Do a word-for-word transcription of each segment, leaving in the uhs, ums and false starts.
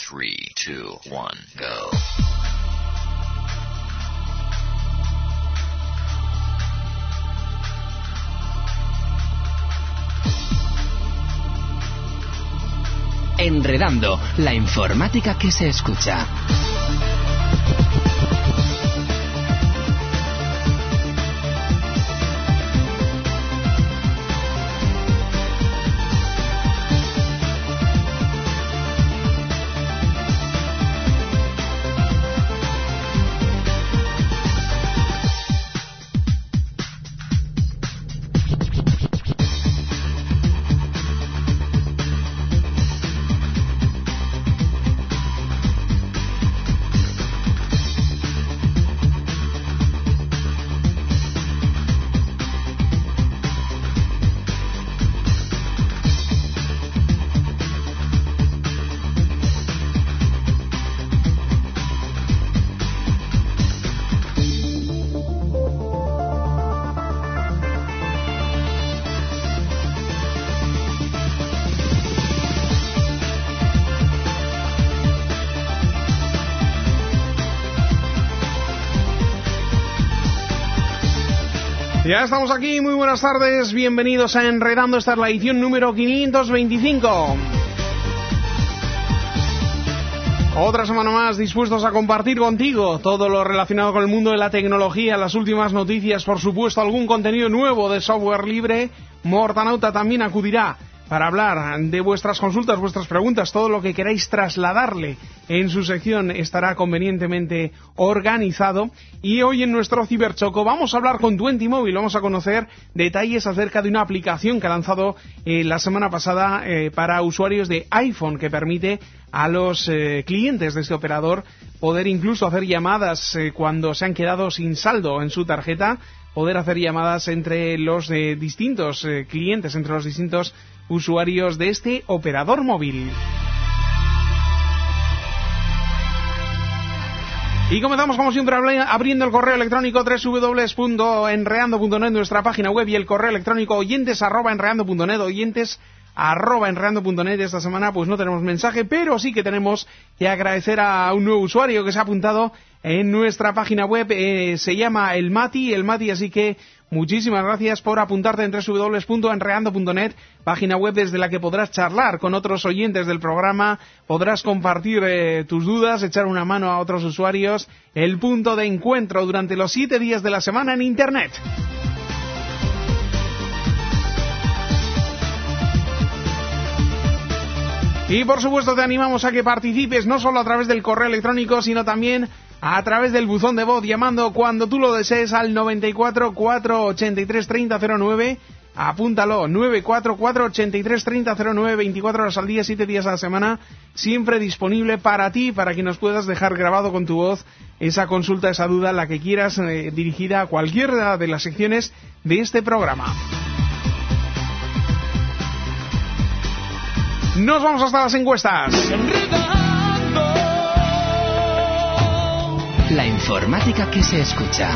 three, two, one, go. Enredando, la informática que se escucha. Ya estamos aquí, muy buenas tardes, bienvenidos a Enredando, esta es la edición número quinientos veinticinco. Otra semana más dispuestos a compartir contigo todo lo relacionado con el mundo de la tecnología, las últimas noticias, por supuesto algún contenido nuevo de software libre. Mortanauta también acudirá para hablar de vuestras consultas, vuestras preguntas, todo lo que queráis trasladarle en su sección estará convenientemente organizado. Y hoy en nuestro Ciberchoco vamos a hablar con Twentymóvil, vamos a conocer detalles acerca de una aplicación que ha lanzado eh, la semana pasada eh, para usuarios de iPhone, que permite a los eh, clientes de este operador poder incluso hacer llamadas eh, cuando se han quedado sin saldo en su tarjeta, poder hacer llamadas entre los eh, distintos eh, clientes, entre los distintos usuarios de este operador móvil. Y comenzamos como siempre abriendo el correo electrónico doble u doble u doble u punto enreando punto net, nuestra página web, y el correo electrónico oyentes arroba enreando punto net, oyentes arroba enreando punto net. Esta semana pues no tenemos mensaje, pero sí que tenemos que agradecer a un nuevo usuario que se ha apuntado en nuestra página web, eh, se llama el Mati, el Mati, así que muchísimas gracias por apuntarte en doble u doble u doble u punto enreando punto net, página web desde la que podrás charlar con otros oyentes del programa, podrás compartir eh, tus dudas, echar una mano a otros usuarios, el punto de encuentro durante los siete días de la semana en Internet. Y por supuesto te animamos a que participes no solo a través del correo electrónico, sino también a través del buzón de voz, llamando cuando tú lo desees al noventa y cuatro, cuatrocientos ochenta y tres, treinta cero nueve. Apúntalo, nueve cuatro cuatro, ochenta y tres, treinta cero nueve, veinticuatro horas al día, siete días a la semana, siempre disponible para ti, para que nos puedas dejar grabado con tu voz esa consulta, esa duda, la que quieras, eh, dirigida a cualquiera de las secciones de este programa. Nos vamos hasta las encuestas. La informática que se escucha.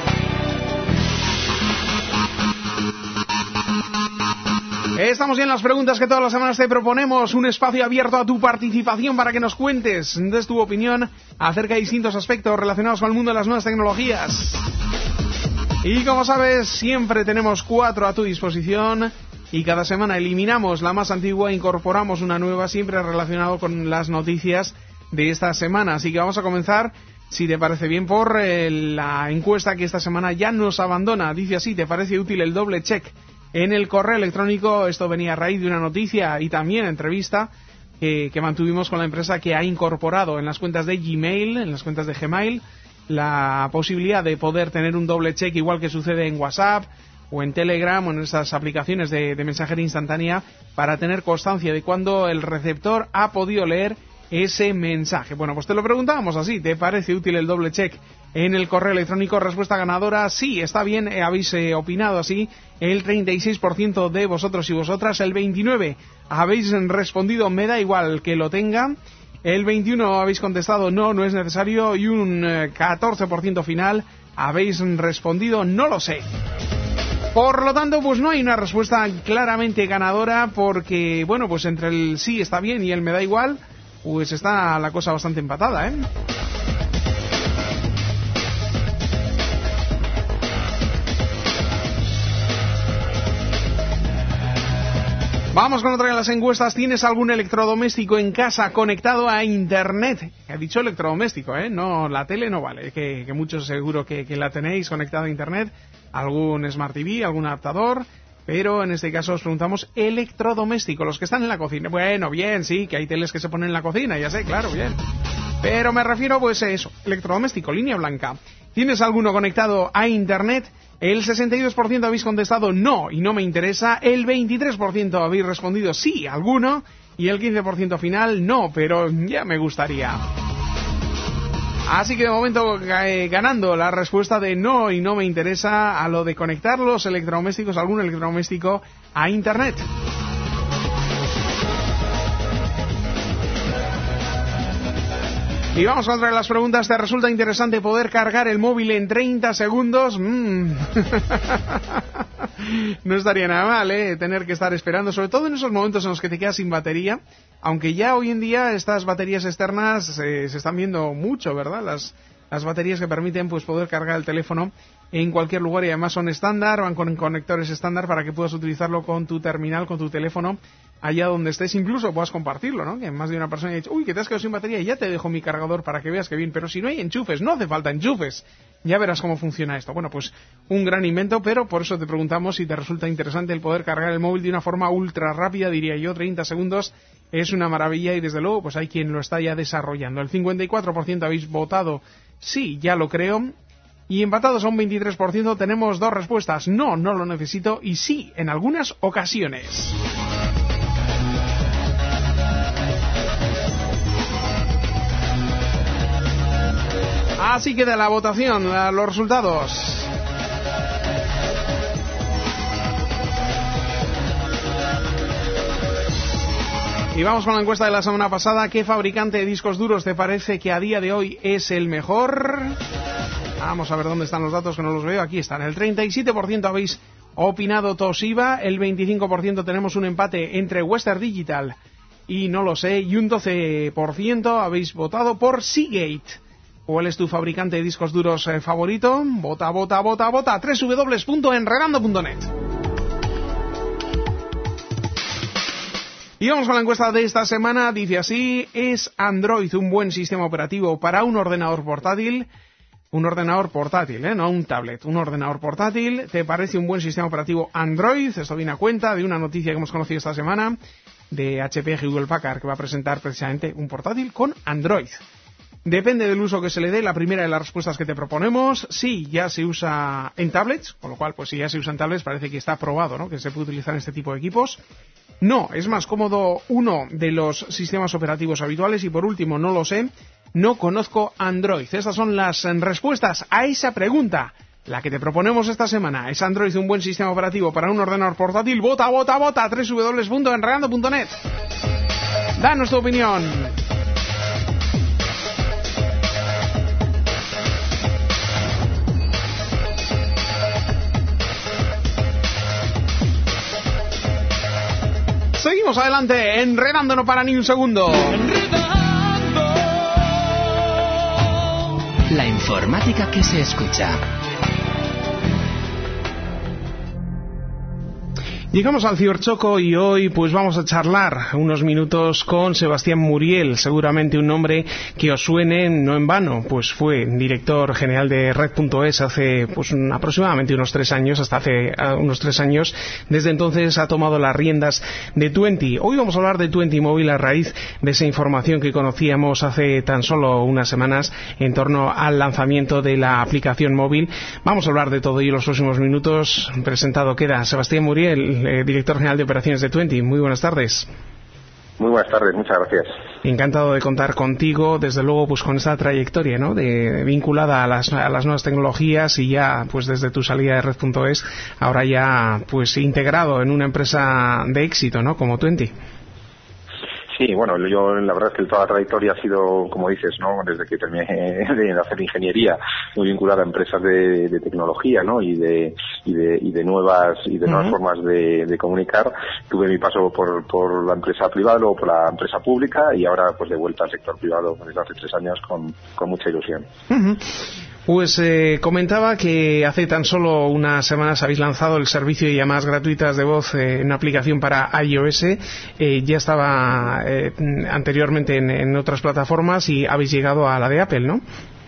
Estamos ya en las preguntas que todas las semanas te proponemos, un espacio abierto a tu participación para que nos cuentes, des tu opinión acerca de distintos aspectos relacionados con el mundo de las nuevas tecnologías. Y como sabes, siempre tenemos cuatro a tu disposición y cada semana eliminamos la más antigua e incorporamos una nueva, siempre relacionado con las noticias de esta semana. Así que vamos a comenzar, si te parece bien, por eh, la encuesta que esta semana ya nos abandona. Dice así: ¿te parece útil el doble check en el correo electrónico? Esto venía a raíz de una noticia y también entrevista eh, que mantuvimos con la empresa que ha incorporado en las cuentas de Gmail, en las cuentas de Gmail, la posibilidad de poder tener un doble check, igual que sucede en WhatsApp o en Telegram o en esas aplicaciones de, de mensajería instantánea, para tener constancia de cuándo el receptor ha podido leer ese mensaje. Bueno, pues te lo preguntábamos así: ¿te parece útil el doble check en el correo electrónico? Respuesta ganadora: sí, está bien, eh, habéis eh, opinado así el treinta y seis por ciento de vosotros y vosotras, el veintinueve por ciento habéis respondido me da igual que lo tenga, el veintiuno por ciento habéis contestado no, no es necesario, y un eh, catorce por ciento final habéis respondido no lo sé. Por lo tanto, pues no hay una respuesta claramente ganadora, porque, bueno, pues entre el sí está bien y el me da igual, pues está la cosa bastante empatada, ¿eh? Vamos con otra de las encuestas. ¿Tienes algún electrodoméstico en casa conectado a Internet? He dicho electrodoméstico, ¿eh? No, la tele no vale, que, que muchos seguro que, que la tenéis conectada a Internet. Algún Smart T V, algún adaptador, pero en este caso os preguntamos electrodoméstico, los que están en la cocina. Bueno, bien, sí, que hay teles que se ponen en la cocina, ya sé, claro, bien. Pero me refiero pues a eso, electrodoméstico, línea blanca. ¿Tienes alguno conectado a Internet? El sesenta y dos por ciento habéis contestado no y no me interesa, el veintitrés por ciento habéis respondido sí, alguno, y el quince por ciento final no, pero ya me gustaría. Así que de momento eh, ganando la respuesta de no y no me interesa a lo de conectar los electrodomésticos, algún electrodoméstico a Internet. Y vamos a otra de las preguntas. ¿Te resulta interesante poder cargar el móvil en treinta segundos? Mm. No estaría nada mal, ¿eh? Tener que estar esperando, sobre todo en esos momentos en los que te quedas sin batería. Aunque ya hoy en día estas baterías externas eh, se están viendo mucho, ¿verdad? Las, las baterías que permiten pues poder cargar el teléfono en cualquier lugar y además son estándar, van con conectores estándar para que puedas utilizarlo con tu terminal, con tu teléfono, allá donde estés, incluso puedas compartirlo, ¿no? Que más de una persona ha dicho, uy, que te has quedado sin batería y ya te dejo mi cargador para que veas que bien, pero si no hay enchufes, no hace falta enchufes, ya verás cómo funciona esto. Bueno, pues un gran invento, pero por eso te preguntamos si te resulta interesante el poder cargar el móvil de una forma ultra rápida, diría yo, treinta segundos es una maravilla y desde luego pues hay quien lo está ya desarrollando. El cincuenta y cuatro por ciento habéis votado sí, ya lo creo. Y empatados a un veintitrés por ciento tenemos dos respuestas, no, no lo necesito y sí, en algunas ocasiones. Así queda la votación, los resultados. Y vamos con la encuesta de la semana pasada. ¿Qué fabricante de discos duros te parece que a día de hoy es el mejor? Vamos a ver dónde están los datos, que no los veo. Aquí están. El treinta y siete por ciento habéis opinado Toshiba, el veinticinco por ciento tenemos un empate entre Western Digital y no lo sé, y un doce por ciento habéis votado por Seagate. ¿Cuál es tu fabricante de discos duros eh, favorito? Vota, vota, vota, vota. doble u doble u doble u punto enredando punto net. Y vamos con la encuesta de esta semana. Dice así: ¿es Android un buen sistema operativo para un ordenador portátil? Un ordenador portátil, ¿eh? No un tablet, un ordenador portátil. ¿Te parece un buen sistema operativo Android? Esto viene a cuenta de una noticia que hemos conocido esta semana de H P Hewlett Packard, que va a presentar precisamente un portátil con Android. Depende del uso que se le dé. La primera de las respuestas que te proponemos, sí, ya se usa en tablets, con lo cual, pues si ya se usa en tablets, parece que está probado, ¿no?, que se puede utilizar en este tipo de equipos. No, es más cómodo uno de los sistemas operativos habituales. Y por último, no lo sé, no conozco Android. Estas son las respuestas a esa pregunta, la que te proponemos esta semana. ¿Es Android un buen sistema operativo para un ordenador portátil? Vota, vota, vota, doble u doble u doble u punto enredando punto net. Danos tu opinión. Seguimos adelante, enredando, no para ni un segundo. Enredando. La informática que se escucha. Llegamos al Ciberchoco y hoy pues vamos a charlar unos minutos con Sebastián Muriel, seguramente un nombre que os suene no en vano, pues fue director general de Red punto es hace pues aproximadamente unos tres años, hasta hace uh, unos tres años. Desde entonces ha tomado las riendas de Tuenti. Hoy vamos a hablar de Tuenti Móvil a raíz de esa información que conocíamos hace tan solo unas semanas en torno al lanzamiento de la aplicación móvil. Vamos a hablar de todo ello en los próximos minutos. Presentado queda Sebastián Muriel, Eh, director general de operaciones de Tuenti. Muy buenas tardes. Muy buenas tardes, muchas gracias. Encantado de contar contigo, desde luego pues con esta trayectoria, ¿no?, de vinculada a las, a las nuevas tecnologías y ya pues desde tu salida de Red punto es, ahora ya pues integrado en una empresa de éxito, ¿no?, como Tuenti. Sí, Sí, bueno, yo la verdad es que toda la trayectoria ha sido, como dices, ¿no? Desde que terminé de hacer ingeniería, muy vinculada a empresas de, de tecnología, ¿no? Y de y de y de nuevas y de nuevas uh-huh. formas de, de comunicar. Tuve mi paso por por la empresa privada, luego por la empresa pública y ahora pues de vuelta al sector privado desde hace tres años con con mucha ilusión. Uh-huh. Pues eh, comentaba que hace tan solo unas semanas habéis lanzado el servicio de llamadas gratuitas de voz eh, en una aplicación para iOS. Eh, ya estaba eh, anteriormente en, en otras plataformas y habéis llegado a la de Apple, ¿no?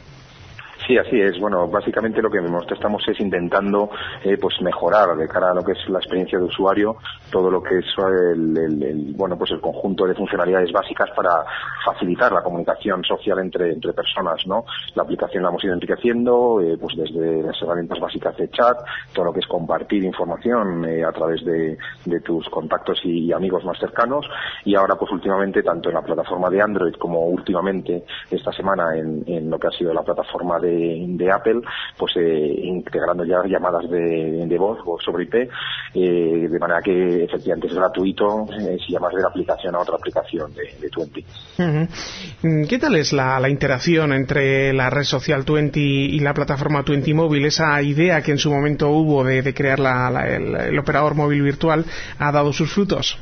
Sí, así es. Bueno, básicamente lo que nosotros estamos es intentando eh, pues mejorar de cara a lo que es la experiencia de usuario todo lo que es el, el, el bueno pues el conjunto de funcionalidades básicas para facilitar la comunicación social entre entre personas, ¿no? La aplicación la hemos ido enriqueciendo eh, pues desde las herramientas básicas de chat, todo lo que es compartir información eh, a través de, de tus contactos y, y amigos más cercanos, y ahora pues últimamente tanto en la plataforma de Android como últimamente esta semana en, en lo que ha sido la plataforma de de Apple, pues eh, integrando ya llamadas de, de voz, voz sobre I P, eh, de manera que efectivamente es gratuito eh, si llamas de la aplicación a otra aplicación de, de Twenty. Uh-huh. ¿Qué tal es la, la interacción entre la red social Twenty y la plataforma Twenty Móvil? Esa idea que en su momento hubo de, de crear la, la, el, el operador móvil virtual, ¿ha dado sus frutos?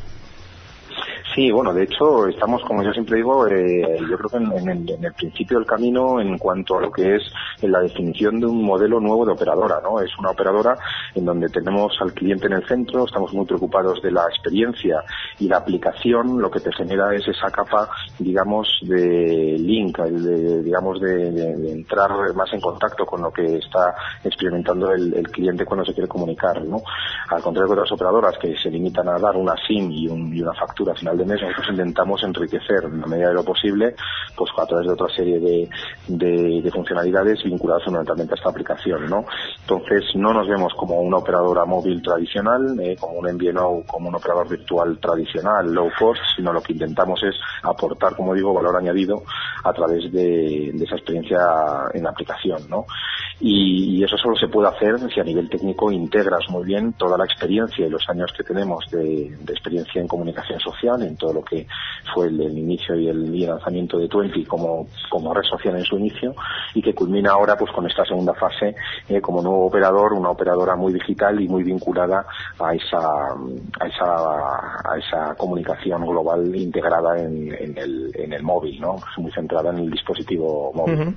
Sí, bueno, de hecho estamos, como yo siempre digo, eh, yo creo que en, en, el, en el principio del camino en cuanto a lo que es en la definición de un modelo nuevo de operadora, ¿no? Es una operadora en donde tenemos al cliente en el centro, estamos muy preocupados de la experiencia y la aplicación, lo que te genera es esa capa, digamos, de link, de, digamos, de, de, de entrar más en contacto con lo que está experimentando el, el cliente cuando se quiere comunicar, ¿no? Al contrario de otras operadoras que se limitan a dar una SIM y, un, y una factura final de mes, nosotros intentamos enriquecer en la medida de lo posible pues a través de otra serie de, de, de funcionalidades vinculadas fundamentalmente a esta aplicación, ¿no? Entonces no nos vemos como una operadora móvil tradicional, eh, como un M V N O, como un operador virtual tradicional, low cost, sino lo que intentamos es aportar, como digo, valor añadido a través de, de esa experiencia en la aplicación, ¿no? Y, y eso solo se puede hacer si a nivel técnico integras muy bien toda la experiencia y los años que tenemos de, de experiencia en comunicación social, en todo lo que fue el, el inicio y el, y el lanzamiento de Twenty como, como red social en su inicio, y que culmina ahora pues con esta segunda fase eh, como nuevo operador, una operadora muy digital y muy vinculada a esa a esa a esa comunicación global integrada en, en el en el móvil, ¿no? Muy centrada en el dispositivo móvil. Uh-huh.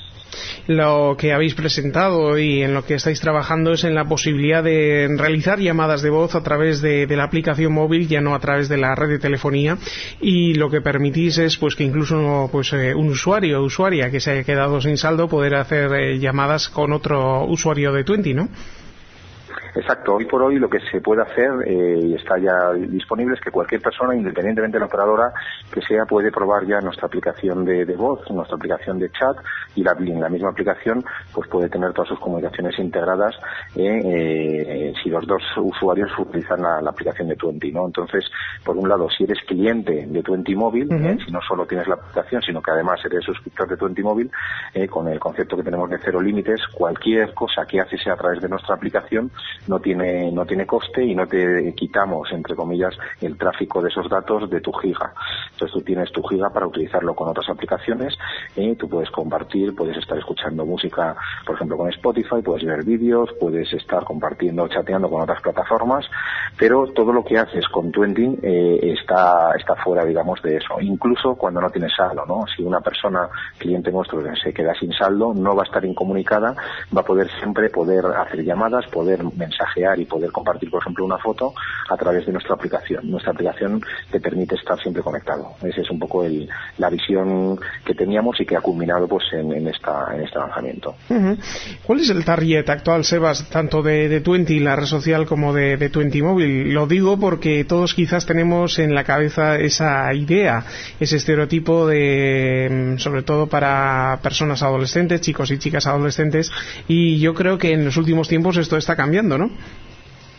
Lo que habéis presentado y en lo que estáis trabajando es en la posibilidad de realizar llamadas de voz a través de, de la aplicación móvil, ya no a través de la red de telefonía, y lo que permitís es pues que incluso pues eh, un usuario o usuaria que se haya quedado sin saldo poder hacer eh, llamadas con otro usuario de Twenty, ¿no? Exacto, hoy por hoy lo que se puede hacer eh, y está ya disponible es que cualquier persona, independientemente de la operadora que sea, puede probar ya nuestra aplicación de, de voz, nuestra aplicación de chat, y la, en la misma aplicación pues puede tener todas sus comunicaciones integradas eh, eh, si los dos usuarios utilizan la, la aplicación de Twenty, ¿no? Entonces, por un lado, si eres cliente de Twenty Móvil, uh-huh. eh, si no solo tienes la aplicación, sino que además eres suscriptor de Twenty Móvil, eh, con el concepto que tenemos de cero límites, cualquier cosa que haces a través de nuestra aplicación no tiene no tiene coste y no te quitamos, entre comillas, el tráfico de esos datos de tu giga. Entonces tú tienes tu giga para utilizarlo con otras aplicaciones, eh, tú puedes compartir, puedes estar escuchando música, por ejemplo, con Spotify, puedes ver vídeos, puedes estar compartiendo, chateando con otras plataformas, pero todo lo que haces con Twenty eh, está está fuera, digamos, de eso. Incluso cuando no tienes saldo, ¿no? Si una persona, cliente nuestro, se queda sin saldo, no va a estar incomunicada, va a poder siempre poder hacer llamadas, poder mensajear y poder compartir, por ejemplo, una foto a través de nuestra aplicación. Nuestra aplicación te permite estar siempre conectado. Esa es un poco el, la visión que teníamos y que ha culminado pues en, en esta en este lanzamiento. Uh-huh. ¿Cuál es el target actual, Sebas, tanto de, de Twenty, la red social, como de, de Twenty Móvil? Lo digo porque todos quizás tenemos en la cabeza esa idea, ese estereotipo de, sobre todo para personas adolescentes, chicos y chicas adolescentes, y yo creo que en los últimos tiempos esto está cambiando, ¿no?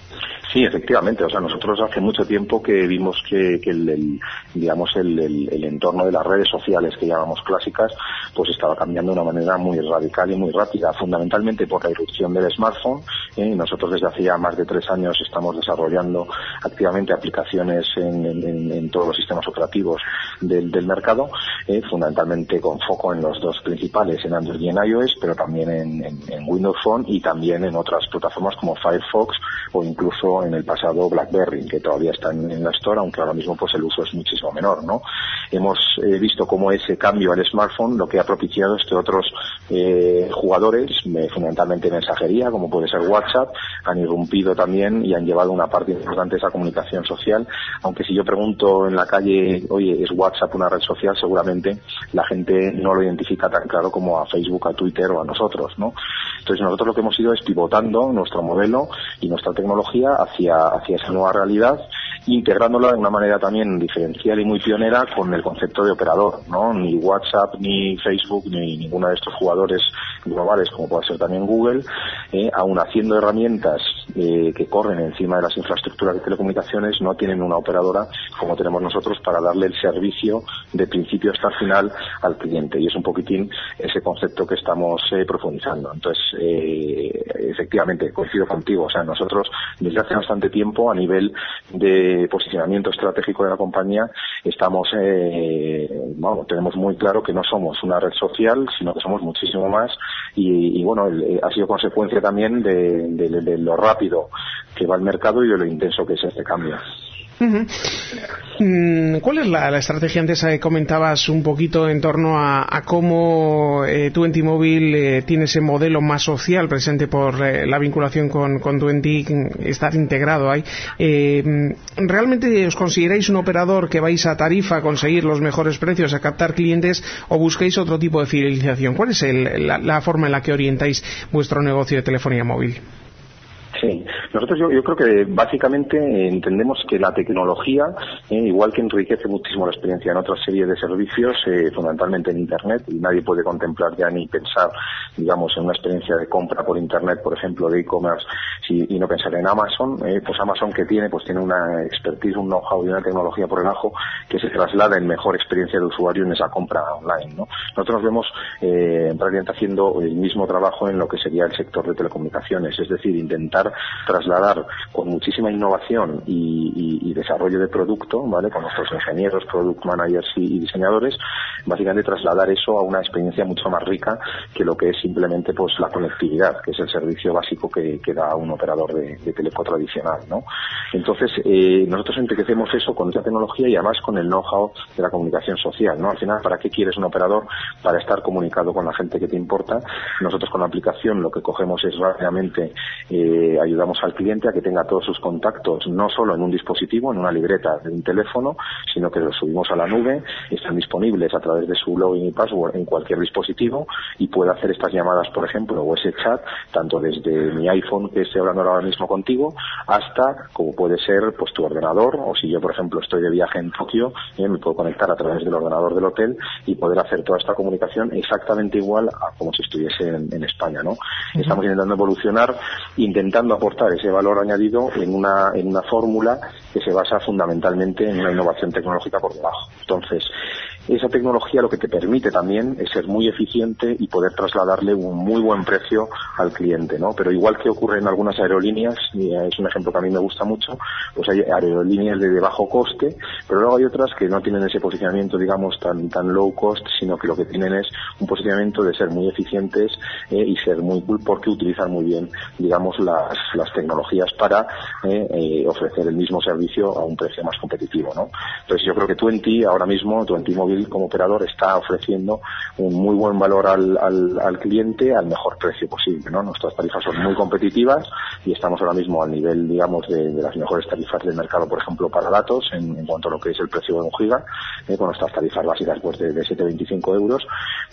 Sí, efectivamente. O sea, nosotros hace mucho tiempo que vimos que, que el, el, digamos, el, el, el entorno de las redes sociales que llamamos clásicas, pues estaba cambiando de una manera muy radical y muy rápida, fundamentalmente por la irrupción del smartphone. ¿eh? Nosotros desde hace ya más de tres años estamos desarrollando activamente aplicaciones en, en, en todos los sistemas operativos del, del mercado, eh, fundamentalmente con foco en los dos principales, en Android y en iOS, pero también en, en, en Windows Phone y también en otras plataformas como Firefox o incluso en el pasado BlackBerry, que todavía está en, en la Store, aunque ahora mismo pues el uso es muchísimo menor, ¿no? Hemos eh, visto cómo ese cambio al smartphone lo que ha propiciado es que otros eh, jugadores, eh, fundamentalmente mensajería, como puede ser WhatsApp, han irrumpido también y han llevado una parte importante de esa comunicación social, aunque si yo pregunto en la calle, oye, ¿es WhatsApp una red social? Seguramente la gente no lo identifica tan claro como a Facebook, a Twitter o a nosotros, ¿no? Entonces nosotros lo que hemos ido es pivotando nuestro modelo y nuestra tecnología hacia, hacia esa nueva realidad, integrándola de una manera también diferencial y muy pionera con el concepto de operador, ¿no? Ni WhatsApp, ni Facebook, ni ninguno de estos jugadores globales, como puede ser también Google, eh, aun haciendo herramientas eh, que corren encima de las infraestructuras de telecomunicaciones, no tienen una operadora como tenemos nosotros para darle el servicio de principio hasta el final al cliente, y es un poquitín ese concepto que estamos eh, profundizando. Entonces, eh, efectivamente, coincido contigo, o sea, nosotros desde hace bastante tiempo a nivel de posicionamiento estratégico de la compañía estamos, eh, bueno, tenemos muy claro que no somos una red social, sino que somos muchísimo más, y, y bueno, el, ha sido consecuencia también de, de, de lo rápido que va el mercado y de lo intenso que es este cambio. Uh-huh. ¿Cuál es la, la estrategia? Antes eh, comentabas un poquito en torno a, a cómo eh, Tuenti Móvil eh, tiene ese modelo más social presente por eh, la vinculación con, con Tuenti, estar integrado ahí. Eh, ¿Realmente os consideráis un operador que vais a tarifa a conseguir los mejores precios, a captar clientes, o buscáis otro tipo de fidelización? ¿Cuál es el, la, la forma en la que orientáis vuestro negocio de telefonía móvil? Sí, nosotros yo, yo creo que básicamente eh, entendemos que la tecnología, eh, igual que enriquece muchísimo la experiencia en otra serie de servicios, eh, fundamentalmente en Internet, y nadie puede contemplar ya ni pensar, digamos, en una experiencia de compra por Internet, por ejemplo, de e-commerce, si, y no pensar en Amazon, eh, pues Amazon que tiene, pues tiene una expertise, un know-how y una tecnología por debajo que se traslada en mejor experiencia de usuario en esa compra online, ¿no? Nosotros nos vemos eh, en realidad haciendo el mismo trabajo en lo que sería el sector de telecomunicaciones, es decir, intentar trasladar con muchísima innovación y, y, y desarrollo de producto, ¿vale? Con nuestros ingenieros, product managers y, y diseñadores, básicamente trasladar eso a una experiencia mucho más rica que lo que es simplemente pues la conectividad, que es el servicio básico que, que da un operador de, de teleco tradicional, ¿no? Entonces, eh, nosotros enriquecemos eso con esta tecnología y además con el know-how de la comunicación social, ¿no? Al final, ¿para qué quieres un operador? Para estar comunicado con la gente que te importa. Nosotros con la aplicación lo que cogemos es rápidamente eh, ayudamos al cliente a que tenga todos sus contactos no solo en un dispositivo, en una libreta de un teléfono, sino que los subimos a la nube, están disponibles a través de su login y password en cualquier dispositivo y puede hacer estas llamadas, por ejemplo, o ese chat, tanto desde mi iPhone que estoy hablando ahora mismo contigo, hasta como puede ser pues tu ordenador, o si yo, por ejemplo, estoy de viaje en Tokio, eh, me puedo conectar a través del ordenador del hotel y poder hacer toda esta comunicación exactamente igual a como si estuviese en, en España, ¿no? Uh-huh. Estamos intentando evolucionar, intentando aportar ese valor añadido en una en una fórmula que se basa fundamentalmente en una innovación tecnológica por debajo. Entonces, esa tecnología lo que te permite también es ser muy eficiente y poder trasladarle un muy buen precio al cliente, ¿no? Pero igual que ocurre en algunas aerolíneas, y es un ejemplo que a mí me gusta mucho, pues hay aerolíneas de, de bajo coste, pero luego hay otras que no tienen ese posicionamiento, digamos, tan tan low cost, sino que lo que tienen es un posicionamiento de ser muy eficientes eh, y ser muy cool porque utilizan muy bien, digamos, las, las tecnologías para eh, eh, ofrecer el mismo servicio a un precio más competitivo, ¿no? Entonces yo creo que Tuenti ahora mismo, Tuenti Móvil como operador está ofreciendo un muy buen valor al, al, al cliente al mejor precio posible, ¿no? Nuestras tarifas son muy competitivas y estamos ahora mismo al nivel, digamos, de, de las mejores tarifas del mercado, por ejemplo, para datos, en, en cuanto a lo que es el precio de un giga, eh, con nuestras tarifas básicas pues de, de siete coma veinticinco euros,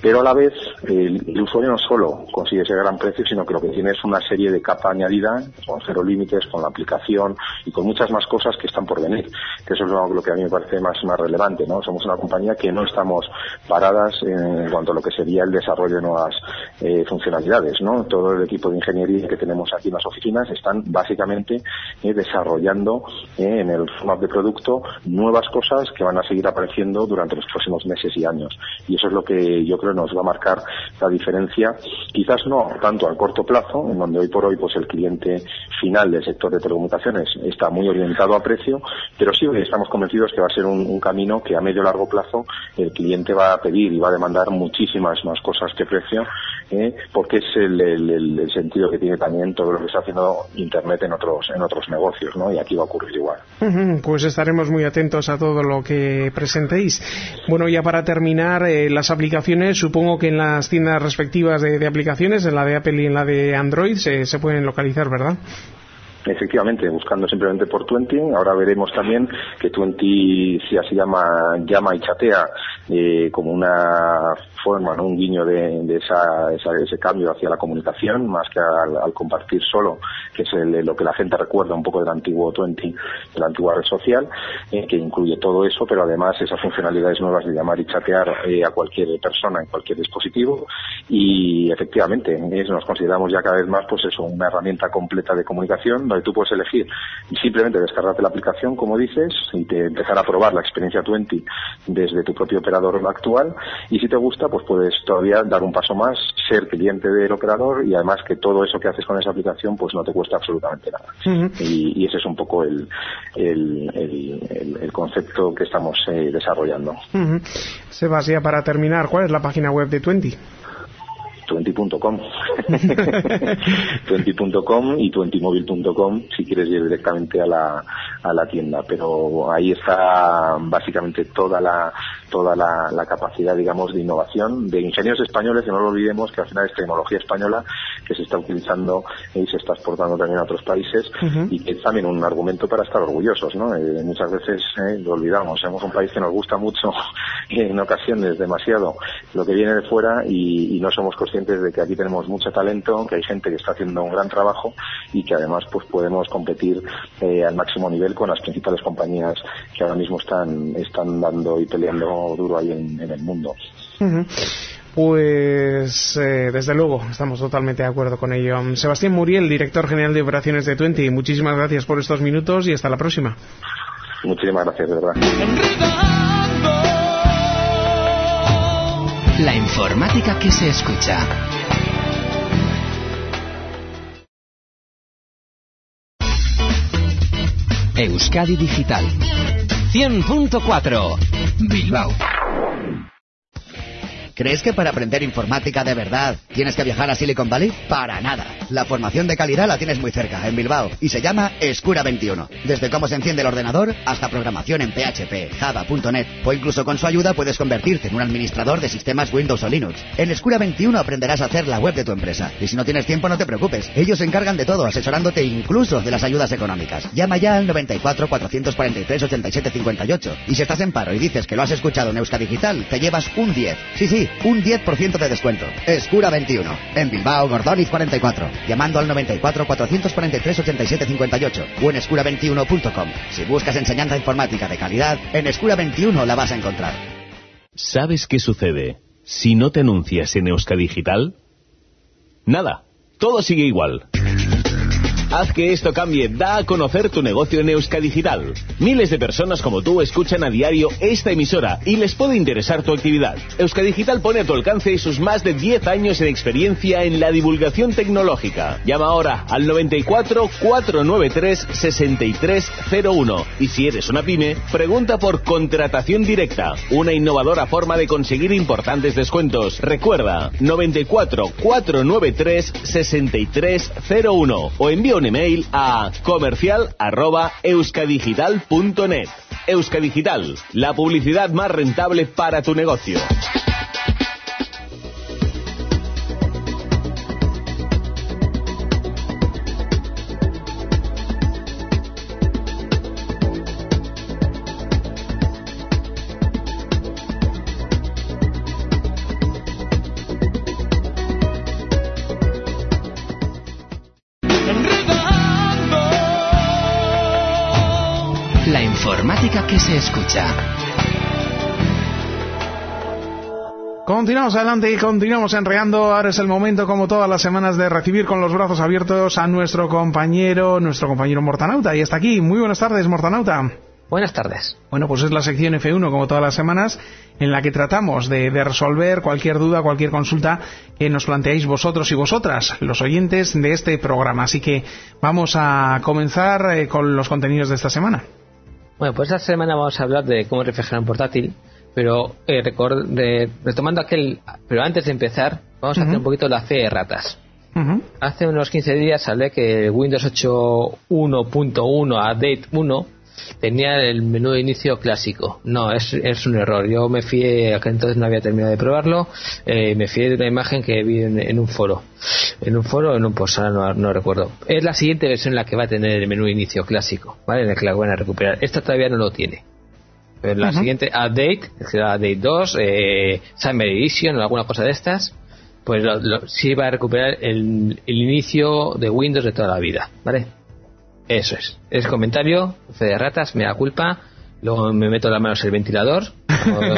pero a la vez el, el usuario no solo consigue ese gran precio, sino que lo que tiene es una serie de capa añadida, con cero límites, con la aplicación y con muchas más cosas que están por venir, que eso es lo, lo que a mí me parece más, más relevante, ¿no? Somos una compañía que no estamos paradas en, en cuanto a lo que sería el desarrollo de nuevas eh, funcionalidades, ¿no? Todo el equipo de ingeniería que tenemos aquí en las oficinas están básicamente eh, desarrollando eh, en el roadmap de producto nuevas cosas que van a seguir apareciendo durante los próximos meses y años, y eso es lo que yo creo nos va a marcar la diferencia, quizás no tanto a corto plazo, en donde hoy por hoy pues el cliente final del sector de telecomunicaciones está muy orientado a precio, pero sí estamos convencidos que va a ser un, un camino que a medio largo plazo el cliente va a pedir y va a demandar muchísimas más cosas que precio, eh, porque es el, el, el sentido que tiene también todo lo que está haciendo Internet en otros en otros negocios, ¿no? Y aquí va a ocurrir igual. Uh-huh, pues estaremos muy atentos a todo lo que presentéis. Bueno, ya para terminar, eh, las aplicaciones, supongo que en las tiendas respectivas de, de aplicaciones, en la de Apple y en la de Android, se, se pueden localizar, ¿verdad? Efectivamente, buscando simplemente por Twenty. Ahora veremos también que Twenty ya se llama llama y chatea eh, como una forma, ¿no? Un guiño de, de esa, esa, ese cambio hacia la comunicación, más que al, al compartir solo, que es el, lo que la gente recuerda un poco del antiguo Twenty, de la antigua red social, eh, que incluye todo eso, pero además esas funcionalidades nuevas de llamar y chatear eh, a cualquier persona en cualquier dispositivo. Y efectivamente, eh, nos consideramos ya cada vez más, pues eso, una herramienta completa de comunicación, donde tú puedes elegir simplemente descargarte la aplicación, como dices, y te empezar a probar la experiencia Twenty desde tu propio operador actual, y si te gusta, pues puedes todavía dar un paso más, ser cliente del operador, y además que todo eso que haces con esa aplicación pues no te cuesta absolutamente nada. Uh-huh. y, y ese es un poco el, el, el, el, el concepto que estamos eh, desarrollando. Uh-huh. Sebas, ya para terminar, ¿cuál es la página web de Twenty? Twenty punto com Twenty punto com y Twenty móvil punto com si quieres ir directamente a la a la tienda, pero ahí está básicamente toda la toda la, la capacidad, digamos, de innovación de ingenieros españoles, que no lo olvidemos, que al final es tecnología española que se está utilizando y se está exportando también a otros países. Uh-huh. Y que es también un argumento para estar orgullosos, ¿no? Eh, muchas veces eh, lo olvidamos, somos un país que nos gusta mucho en ocasiones demasiado lo que viene de fuera y, y no somos conscientes de que aquí tenemos mucho talento, que hay gente que está haciendo un gran trabajo y que además pues podemos competir eh, al máximo nivel con las principales compañías que ahora mismo están están dando y peleando duro ahí en, en el mundo. Uh-huh. Pues eh, desde luego estamos totalmente de acuerdo con ello. Sebastián Muriel, director general de operaciones de Twenty, muchísimas gracias por estos minutos y hasta la próxima. Muchísimas gracias, de verdad. La informática que se escucha. Euskadi Digital cien punto cuatro Bilbao. ¿Crees que para aprender informática de verdad tienes que viajar a Silicon Valley? Para nada. La formación de calidad la tienes muy cerca, en Bilbao, y se llama Escura veintiuno. Desde cómo se enciende el ordenador hasta programación en P H P, Java punto net, o incluso con su ayuda puedes convertirte en un administrador de sistemas Windows o Linux. En Escura veintiuno aprenderás a hacer la web de tu empresa. Y si no tienes tiempo, no te preocupes. Ellos se encargan de todo, asesorándote incluso de las ayudas económicas. Llama ya al noventa y cuatro, cuatrocientos cuarenta y tres, ochenta y siete cincuenta y ocho. Y si estás en paro y dices que lo has escuchado en Euskadi Digital, te llevas un diez. Sí, sí, un diez por ciento de descuento. Escura veintiuno. En Bilbao, Gordoniz cuarenta y cuatro. Llamando al noventa y cuatro, cuatrocientos cuarenta y tres, ochenta y siete cincuenta y ocho. O en escura veintiuno punto com. Si buscas enseñanza informática de calidad, en Escura veintiuno la vas a encontrar. ¿Sabes qué sucede si no te anuncias en Euskadi Digital? Nada. Todo sigue igual. Haz que esto cambie, da a conocer tu negocio en Euskadi Digital. Miles de personas como tú escuchan a diario esta emisora y les puede interesar tu actividad. Euskadi Digital pone a tu alcance sus más de diez años de experiencia en la divulgación tecnológica. Llama ahora al noventa y cuatro, cuatrocientos noventa y tres, sesenta y tres cero uno. Y si eres una pyme, pregunta por contratación directa, una innovadora forma de conseguir importantes descuentos. Recuerda, noventa y cuatro, cuatrocientos noventa y tres, sesenta y tres cero uno o envía un email a comercial arroba euskadigital punto net. Euskadigital, la publicidad más rentable para tu negocio. Informática que se escucha. Continuamos adelante y continuamos enreando. Ahora es el momento, como todas las semanas, de recibir con los brazos abiertos a nuestro compañero, nuestro compañero Mortanauta. Y está aquí. Muy buenas tardes, Mortanauta. Buenas tardes. Bueno, pues es la sección F uno, como todas las semanas, en la que tratamos de, de resolver cualquier duda, cualquier consulta que nos planteáis vosotros y vosotras, los oyentes de este programa. Así que vamos a comenzar eh, con los contenidos de esta semana. Bueno, pues esta semana vamos a hablar de cómo refrigerar un portátil. Pero eh, record, de, retomando aquel, pero antes de empezar, vamos a uh-huh. hacer un poquito la fe de ratas. Uh-huh. Hace unos quince días hablé que Windows ocho uno punto uno Update uno tenía el menú de inicio clásico. No, es, es un error. Yo me fié, que entonces no había terminado de probarlo, eh, me fié de una imagen que vi en, en un foro. En un foro o en un post, no, no recuerdo. Es la siguiente versión en la que va a tener el menú de inicio clásico, ¿vale? En la que la van a recuperar. Esta todavía no lo tiene. Pero la uh-huh. siguiente update, es la update dos, eh, Summer Edition o alguna cosa de estas, pues lo, lo, sí va a recuperar el, el inicio de Windows de toda la vida, ¿vale? Eso es. Es comentario, fe de ratas, me da culpa, luego me meto las manos en el ventilador, modo,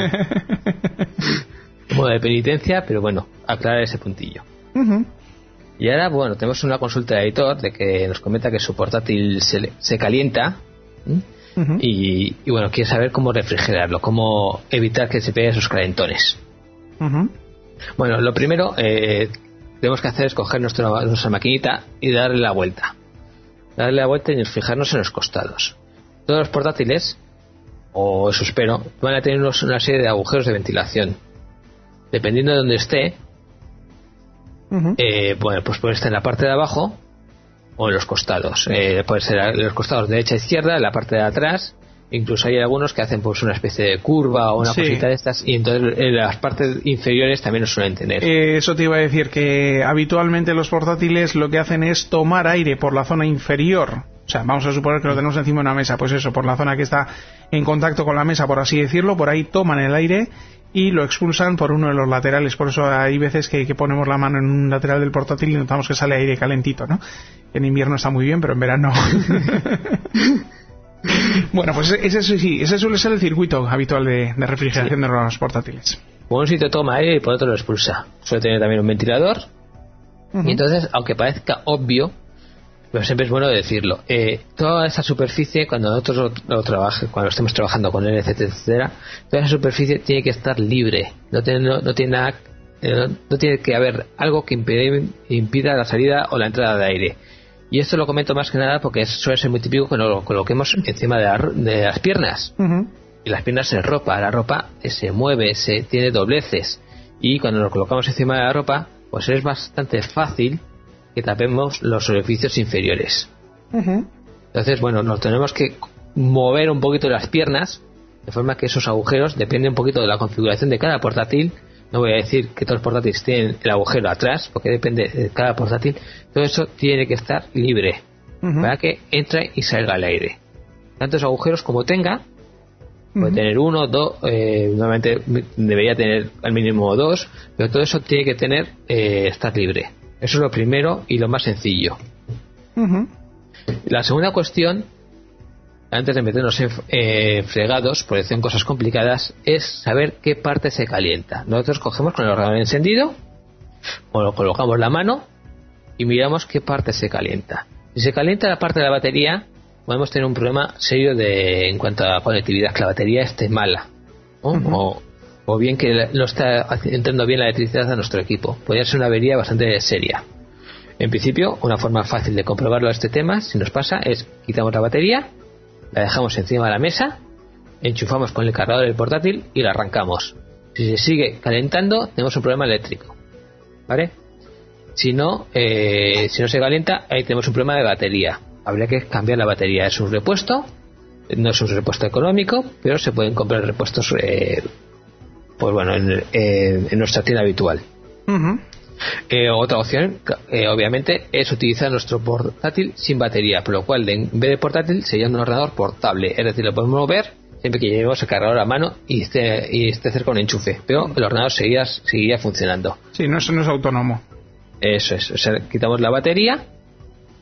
modo de penitencia, pero bueno, aclarar ese puntillo. Uh-huh. Y ahora, bueno, tenemos una consulta de editor de que nos comenta que su portátil se, se calienta. ¿sí? Uh-huh. Y, y bueno, quiere saber cómo refrigerarlo, cómo evitar que se pegue esos calentones. Uh-huh. Bueno, lo primero eh, tenemos que hacer es coger nuestra, nuestra maquinita y darle la vuelta. Darle la vuelta y fijarnos en los costados. Todos los portátiles, o eso espero, van a tener unos, una serie de agujeros de ventilación. Dependiendo de donde esté, uh-huh. eh, bueno, pues puede estar en la parte de abajo o en los costados. Eh, puede ser en los costados de derecha a izquierda, en la parte de atrás. Incluso hay algunos que hacen pues una especie de curva o una sí. cosita de estas, y entonces en las partes inferiores también lo suelen tener. Eh, eso te iba a decir, que habitualmente los portátiles lo que hacen es tomar aire por la zona inferior. O sea, vamos a suponer que lo tenemos encima de una mesa, pues eso, por la zona que está en contacto con la mesa, por así decirlo, por ahí toman el aire y lo expulsan por uno de los laterales. Por eso hay veces que, que ponemos la mano en un lateral del portátil y notamos que sale aire calentito, ¿no? En invierno está muy bien, pero en verano... Bueno, pues ese, sí, ese suele ser el circuito habitual de, de refrigeración sí. de los portátiles. Por un sitio toma aire y por otro lo expulsa. Suele tener también un ventilador. Uh-huh. Y entonces, aunque parezca obvio, pero siempre es bueno decirlo. Eh, toda esa superficie, cuando nosotros lo, lo trabaje, cuando estemos trabajando con él, etcétera, etcétera, toda esa superficie tiene que estar libre. No tiene, no, no tiene nada, eh, no, no tiene que haber algo que impide, impida la salida o la entrada de aire. Y esto lo comento más que nada porque suele ser muy típico que nos lo coloquemos encima de, la, de las piernas. Uh-huh. Y las piernas es ropa, la ropa se mueve, se tiene dobleces. Y cuando nos colocamos encima de la ropa, pues es bastante fácil que tapemos los orificios inferiores. Uh-huh. Entonces, bueno, nos tenemos que mover un poquito las piernas, de forma que esos agujeros, depende un poquito de la configuración de cada portátil. No voy a decir que todos los portátiles tienen el agujero atrás, porque depende de cada portátil. Todo eso tiene que estar libre, uh-huh. para que entre y salga el aire. Tantos agujeros como tenga, uh-huh. puede tener uno, dos, eh, normalmente debería tener al mínimo dos, pero todo eso tiene que tener, eh, estar libre. Eso es lo primero y lo más sencillo. Uh-huh. La segunda cuestión, antes de meternos en eh, fregados, por decir cosas complicadas, es saber qué parte se calienta. Nosotros cogemos con el ordenador encendido, o lo colocamos la mano y miramos qué parte se calienta. Si se calienta la parte de la batería, podemos tener un problema serio de en cuanto a la conectividad, que la batería esté mala, ¿no? Uh-huh. o, o bien que no está entrando bien la electricidad a nuestro equipo. Podría ser una avería bastante seria. En principio, una forma fácil de comprobarlo a este tema, si nos pasa, es quitamos la batería, la dejamos encima de la mesa, enchufamos con el cargador del portátil y la arrancamos. Si se sigue calentando, tenemos un problema eléctrico, ¿vale? Si no, eh, si no se calienta, ahí tenemos un problema de batería. Habría que cambiar la batería. Es un repuesto, no es un repuesto económico, pero se pueden comprar repuestos, eh, pues bueno, en, en, en nuestra tienda habitual. Uh-huh. Eh, otra opción, eh, obviamente, es utilizar nuestro portátil sin batería, por lo cual de, en vez de portátil sería un ordenador portable, es decir, lo podemos mover siempre que llevemos el cargador a mano y esté, y esté cerca un enchufe, pero el ordenador seguiría, seguiría funcionando. Sí, no, eso no es autónomo. Eso es, o sea, quitamos la batería,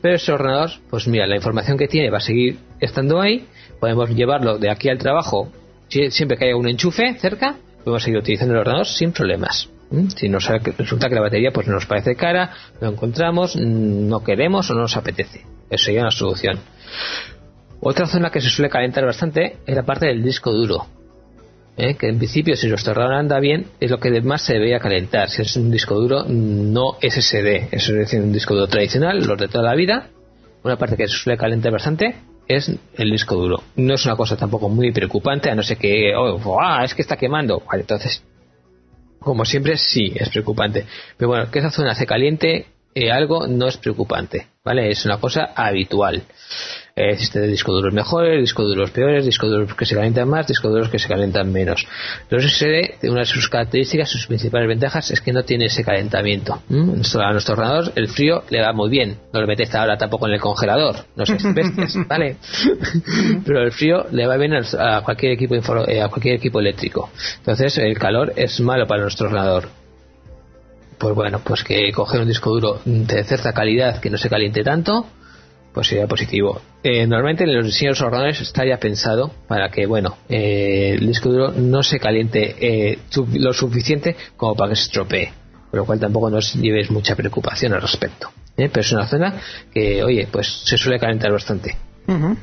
Pero ese ordenador, pues mira, la información que tiene va a seguir estando ahí, podemos llevarlo de aquí al trabajo, siempre que haya un enchufe cerca, podemos seguir utilizando el ordenador sin problemas. Si nos resulta que la batería pues nos parece cara, no encontramos, no queremos o no nos apetece, eso sería una solución. Otra zona que se suele calentar bastante es la parte del disco duro, ¿eh? Que en principio, si nuestro ordenador anda bien, es lo que más se debería calentar. Si es un disco duro no S S D, eso es decir, un disco duro tradicional, los de toda la vida, una parte que se suele calentar bastante es el disco duro. No es una cosa tampoco muy preocupante, a no ser que oh, ah, es que está quemando. Vale, entonces, como siempre, sí es preocupante. Pero bueno, que esa zona se caliente eh, algo no es preocupante, ¿vale? Es una cosa habitual. Eh, existen discos duros mejores, discos duros peores, discos duros que se calientan más, discos duros que se calientan menos. Los S S D, una de sus características, sus principales ventajas es que no tiene ese calentamiento. ¿Mm? A nuestro ordenador el frío le va muy bien. No lo metes ahora tampoco en el congelador, no seas bestias, ¿vale? Pero el frío le va bien a cualquier equipo a cualquier equipo eléctrico. Entonces el calor es malo para nuestro ordenador. Pues bueno, pues que coger un disco duro de cierta calidad que no se caliente tanto, pues sería positivo. Eh, normalmente en los diseños de los ordenadores está ya pensado para que, bueno, eh, el disco duro no se caliente eh, lo suficiente como para que se estropee, por lo cual tampoco nos lleves mucha preocupación al respecto. ¿eh? Pero es una zona que, oye, pues se suele calentar bastante. Uh-huh.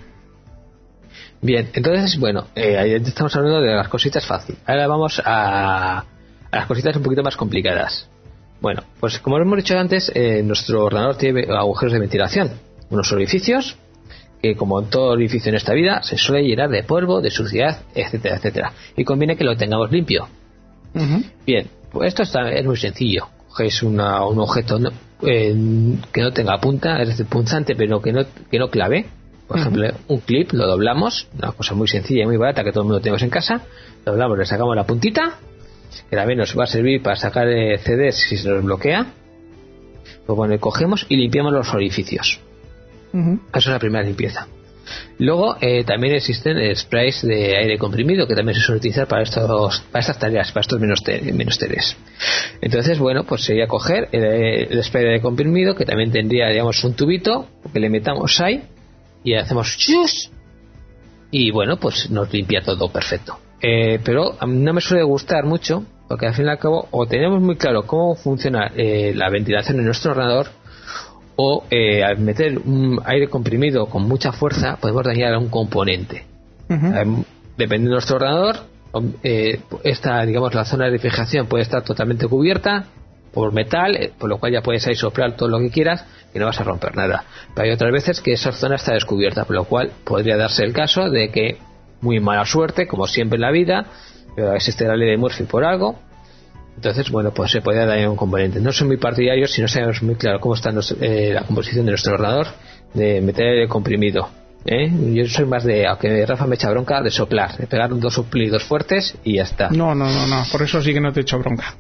Bien, entonces, bueno, eh, ahí estamos hablando de las cositas fáciles. Ahora vamos a, a las cositas un poquito más complicadas. Bueno, pues como hemos dicho antes, eh, nuestro ordenador tiene agujeros de ventilación, unos orificios que, como en todo orificio en esta vida, se suele llenar de polvo, de suciedad, etcétera, etcétera. Y conviene que lo tengamos limpio. Uh-huh. Bien, pues esto está, es muy sencillo. Cogéis una, un objeto no, eh, que no tenga punta, es decir, punzante, pero que no, que no clave. Por uh-huh. ejemplo, un clip, lo doblamos, una cosa muy sencilla y muy barata que todo el mundo tenemos en casa. Lo doblamos, le sacamos la puntita, que también nos va a servir para sacar eh, C Ds si se nos bloquea. Pues bueno, cogemos y limpiamos los orificios. Uh-huh. Esa es la primera limpieza. Luego eh, también existen sprays de aire comprimido que también se suelen utilizar para estos para estas tareas, para estos menesteres. Entonces, bueno, pues sería coger el, el spray de aire comprimido, que también tendría, digamos, un tubito que le metamos ahí y hacemos chus y bueno, pues nos limpia todo perfecto. Eh, pero a mí no me suele gustar mucho, porque al fin y al cabo o tenemos muy claro cómo funciona eh, la ventilación en nuestro ordenador, o eh, al meter un aire comprimido con mucha fuerza podemos dañar a un componente. Uh-huh. eh, dependiendo de nuestro ordenador, eh, esta, digamos, la zona de refrigeración puede estar totalmente cubierta por metal, eh, por lo cual ya puedes ahí soplar todo lo que quieras y no vas a romper nada. Pero hay otras veces que esa zona está descubierta, por lo cual podría darse el caso de que, muy mala suerte, como siempre en la vida, pero existe la ley de Murphy por algo. Entonces, bueno, pues se puede dañar un componente. No soy muy partidario si no sabemos muy claro cómo está nos, eh, la composición de nuestro ordenador, de meter el comprimido. ¿eh? Yo soy más de, aunque Rafa me echa bronca, de soplar, de pegar dos soplidos fuertes y ya está. No, no, no, no, por eso sí que no te echo bronca.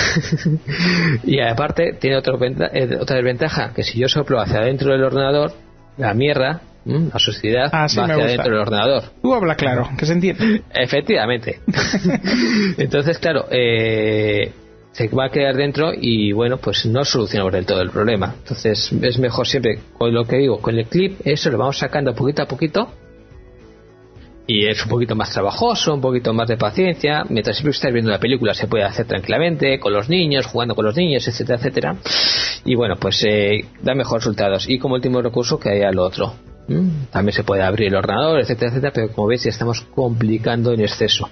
Y aparte, tiene otro, eh, otra desventaja, que si yo soplo hacia adentro del ordenador, la mierda, ¿m? la suciedad, ah, sí, va hacia adentro del ordenador. Tú habla claro, que se entiende. Efectivamente. Entonces, claro, eh, se va a quedar dentro y bueno, pues no solucionamos del todo el problema. Entonces es mejor siempre, con lo que digo, con el clip, eso lo vamos sacando poquito a poquito. Y es un poquito más trabajoso, un poquito más de paciencia. Mientras siempre estáis viendo la película se puede hacer tranquilamente, con los niños, jugando con los niños, etcétera, etcétera. Y bueno, pues eh, da mejores resultados. Y como último recurso que haya lo otro. ¿Mm? También se puede abrir el ordenador, etcétera, etcétera, pero como veis ya estamos complicando en exceso.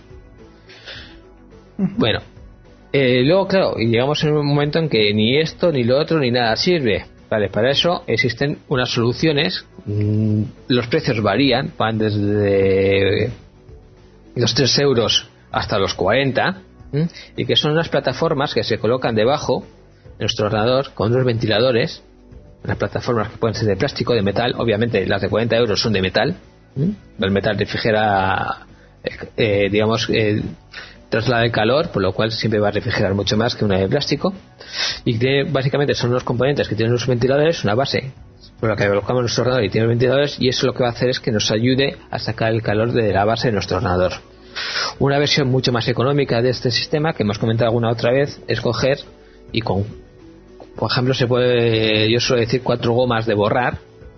Bueno, eh, luego claro, llegamos en un momento en que ni esto, ni lo otro, ni nada sirve. Vale, para eso existen unas soluciones. Mm, los precios varían, van desde los tres euros hasta los cuarenta, ¿m? Y que son unas plataformas que se colocan debajo de nuestro ordenador con unos ventiladores. Unas plataformas que pueden ser de plástico, de metal. Obviamente las de cuarenta euros son de metal. ¿m? El metal refrigera, eh, digamos, eh, traslada el calor, por lo cual siempre va a refrigerar mucho más que una de plástico. Y que básicamente son unos componentes que tienen unos ventiladores, una base por la que colocamos nuestro ordenador y tiene ventiladores, y eso lo que va a hacer es que nos ayude a sacar el calor de la base de nuestro ordenador. Una versión mucho más económica de este sistema, que hemos comentado alguna otra vez, es coger y con, por ejemplo, se puede, yo suelo decir cuatro gomas de borrar,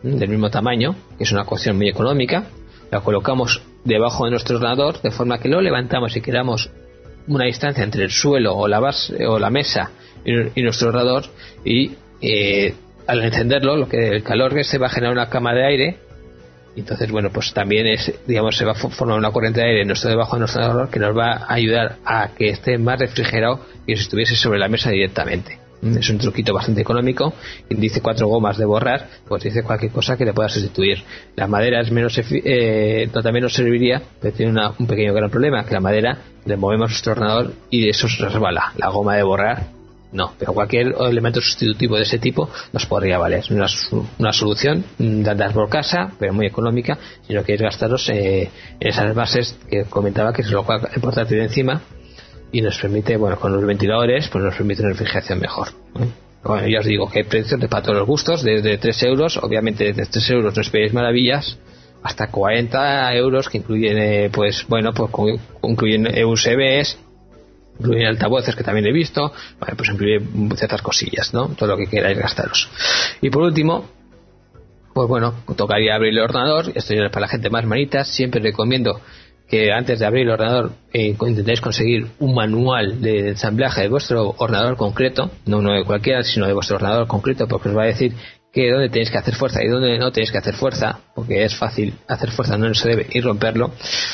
del mismo tamaño, que es una cuestión muy económica. La colocamos debajo de nuestro ordenador, de forma que lo levantamos y creamos una distancia entre el suelo o la base o la mesa y, y nuestro ordenador, y eh, al encenderlo, lo que el calor que se va a generar una cama de aire. Entonces, bueno, pues también es, digamos, se va a formar una corriente de aire en nuestro debajo de nuestro ordenador que nos va a ayudar a que esté más refrigerado que si estuviese sobre la mesa directamente. Es un truquito bastante económico. Y dice cuatro gomas de borrar, pues dice cualquier cosa que le pueda sustituir. La madera es menos efi- eh, no, también nos serviría, pero tiene una, un pequeño gran problema, que la madera le movemos nuestro ordenador y eso se resbala. La goma de borrar no, pero cualquier elemento sustitutivo de ese tipo nos podría valer. Una, una solución de andar por casa, pero muy económica, si no queréis gastaros eh, en esas bases que comentaba, que se lo coloca el portátil encima y nos permite, bueno, con los ventiladores, pues nos permite una refrigeración mejor, ¿eh? Bueno, ya os digo que hay precios de para todos los gustos, desde tres euros, obviamente desde tres euros no esperéis maravillas, hasta cuarenta euros, que incluyen, eh, pues bueno, pues incluyen U S Bs, incluyen altavoces, que también he visto, vale, pues incluye ciertas cosillas, ¿no? Todo lo que queráis gastaros. Y por último, pues bueno, tocaría abrir el ordenador. Esto ya es para la gente más manita. Siempre recomiendo que antes de abrir el ordenador eh, intentéis conseguir un manual de ensamblaje de vuestro ordenador concreto, no uno de cualquiera, sino de vuestro ordenador concreto, porque os va a decir que dónde tenéis que hacer fuerza y dónde no tenéis que hacer fuerza, porque es fácil hacer fuerza, no se debe, y romperlo.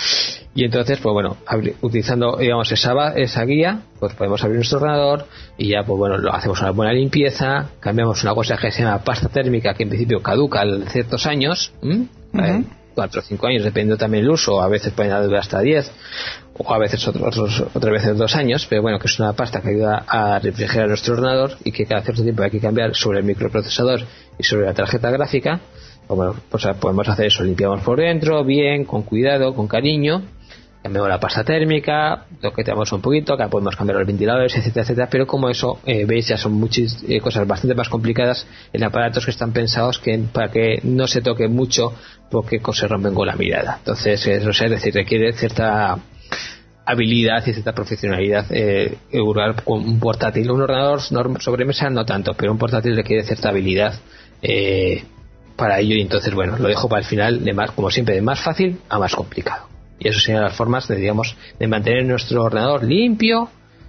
Y entonces, pues bueno, abri- utilizando, digamos, esa, esa guía, pues podemos abrir nuestro ordenador y ya, pues bueno, lo hacemos una buena limpieza, cambiamos una cosa que se llama pasta térmica, que en principio caduca a ciertos años, ¿m? Uh-huh. cuatro o cinco años, dependiendo también del uso, a veces pueden durar hasta diez, o a veces otros, otros, otras veces dos años, pero bueno, que es una pasta que ayuda a refrigerar nuestro ordenador y que cada cierto tiempo hay que cambiar sobre el microprocesador y sobre la tarjeta gráfica. O bueno, pues podemos hacer eso, limpiamos por dentro, bien, con cuidado, con cariño, cambiamos la pasta térmica, lo que tenemos un poquito, acá podemos cambiar los ventiladores, etcétera, etcétera, pero como eso, eh, veis, ya son muchas eh, cosas bastante más complicadas en aparatos que están pensados que para que no se toque mucho porque se rompen con la mirada. Entonces, eso es decir, requiere cierta habilidad y cierta profesionalidad eh, usar con un portátil. Un ordenador sobremesa no tanto, pero un portátil requiere cierta habilidad eh, para ello, y entonces, bueno, lo dejo para el final, de más, como siempre, de más fácil a más complicado. Y eso serían las formas de, digamos, de mantener nuestro ordenador limpio,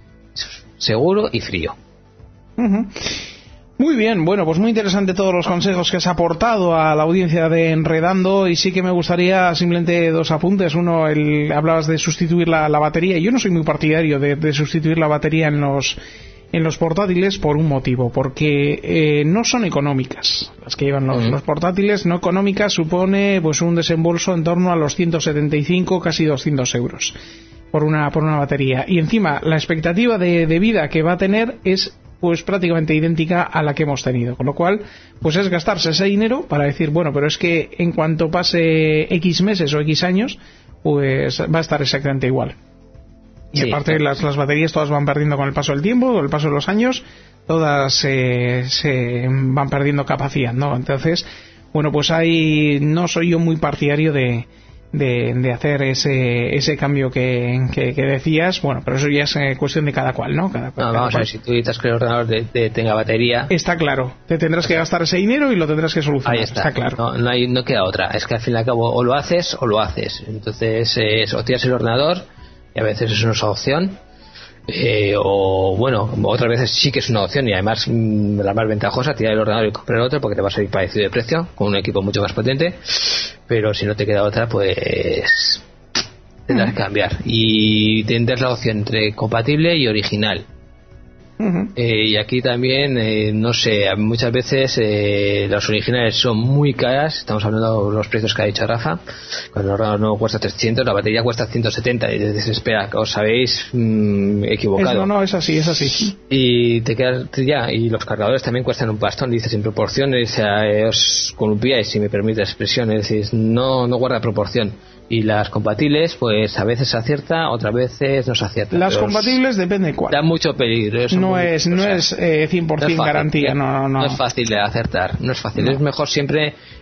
seguro y frío. Uh-huh. Muy bien, bueno, pues muy interesante todos los consejos que has aportado a la audiencia de Enredando, y sí que me gustaría simplemente dos apuntes. Uno, el, hablabas de sustituir la, la batería. Yo no soy muy partidario de, de sustituir la batería en los en los portátiles por un motivo, porque eh, no son económicas. Las que llevan los, uh-huh. los portátiles no económicas supone pues un desembolso en torno a los ciento setenta y cinco, casi doscientos euros por una por una batería, y encima la expectativa de, de vida que va a tener es pues prácticamente idéntica a la que hemos tenido, con lo cual pues es gastarse ese dinero para decir, bueno, pero es que en cuanto pase X meses o X años pues va a estar exactamente igual. Y sí, aparte las, las baterías todas van perdiendo con el paso del tiempo, con el paso de los años, todas eh, se van perdiendo capacidad, ¿no? Entonces, bueno, pues ahí no soy yo muy partidario de, de, de hacer ese ese cambio que, que, que decías. Bueno, pero eso ya es eh, cuestión de cada cual, ¿no? Cada, no, cada vamos cual. a ver, si tú necesitas que el ordenador de, de, tenga batería... Está claro, te tendrás que gastar ese dinero y lo tendrás que solucionar. Ahí está, está claro. No, no, hay, no queda otra, es que al fin y al cabo o lo haces o lo haces. Entonces, eh, o tiras el ordenador, y a veces eso no es una opción, eh, o bueno, otras veces sí que es una opción, y además mmm, la más ventajosa, tirar el ordenador y comprar otro porque te va a salir parecido de precio con un equipo mucho más potente, pero si no te queda otra, pues tendrás que cambiar y tendrás la opción entre compatible y original. Uh-huh. Eh, y aquí también, eh, no sé, muchas veces eh, las originales son muy caras. Estamos hablando de los precios que ha dicho Rafa. Cuando el ordenador nuevo cuesta trescientos, la batería cuesta ciento setenta, y te desespera, que os habéis mmm, equivocado. Es, no, no, es así, es así. Y te quedas ya, y los cargadores también cuestan un pastón, dices, en proporciones, eh, os columpiáis, si me permite la expresión, es decir, no, no guarda proporción. Y las compatibles, pues a veces se acierta, otras veces no se acierta. Las compatibles depende de cuál. Da mucho peligro. No es, no es eh, cien por ciento no es fácil, garantía, no, no, no. No es fácil de acertar, no es fácil. No. Es mejor siempre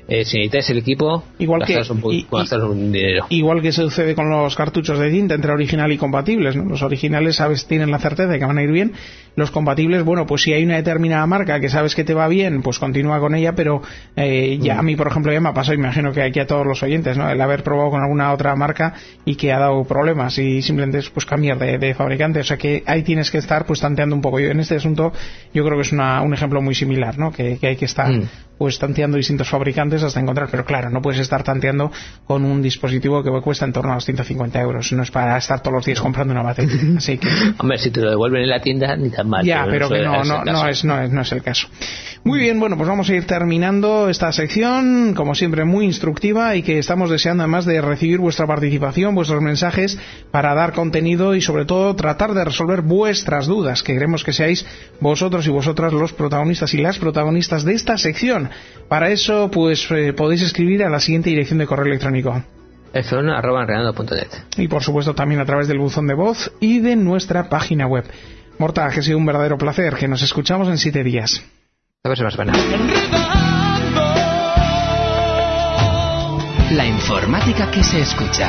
eh, si necesitáis el equipo, igual que gastaros un, y, gastaros un dinero. Igual que sucede con los cartuchos de cinta entre original y compatibles, ¿no? Los originales sabes, tienen la certeza de que van a ir bien. Los compatibles, bueno, pues si hay una determinada marca que sabes que te va bien, pues continúa con ella, pero eh, ya a mí, por ejemplo, ya me ha pasado, imagino que aquí a todos los oyentes, ¿no? El haber probado con alguna otra marca y que ha dado problemas y simplemente es pues cambiar de, de fabricante. O sea que ahí tienes que estar pues tanteando un poco. Yo en este asunto yo creo que es una, un ejemplo muy similar, ¿no? Que, que hay que estar mm. pues tanteando distintos fabricantes hasta encontrar, pero claro, no puedes estar tanteando con un dispositivo que cuesta en torno a los ciento cincuenta euros. No es para estar todos los días comprando una batería. Así que... Hombre, si te lo devuelven en la tienda, ni tan mal. Ya, pero, pero que no, no, no, es, no, es, no es el caso. Muy bien, bueno, pues vamos a ir terminando esta sección, como siempre muy instructiva, y que estamos deseando además de recibir vuestra participación, vuestros mensajes, para dar contenido y sobre todo tratar de resolver vuestras dudas, que queremos que seáis vosotros y vosotras los protagonistas y las protagonistas de esta sección. Para eso, pues eh, podéis escribir a la siguiente dirección de correo electrónico: efe uno arroba enredando punto net, y por supuesto también a través del buzón de voz y de nuestra página web. Morta, que ha sido un verdadero placer, que nos escuchamos en siete días. A ver si más pena. La informática que se escucha.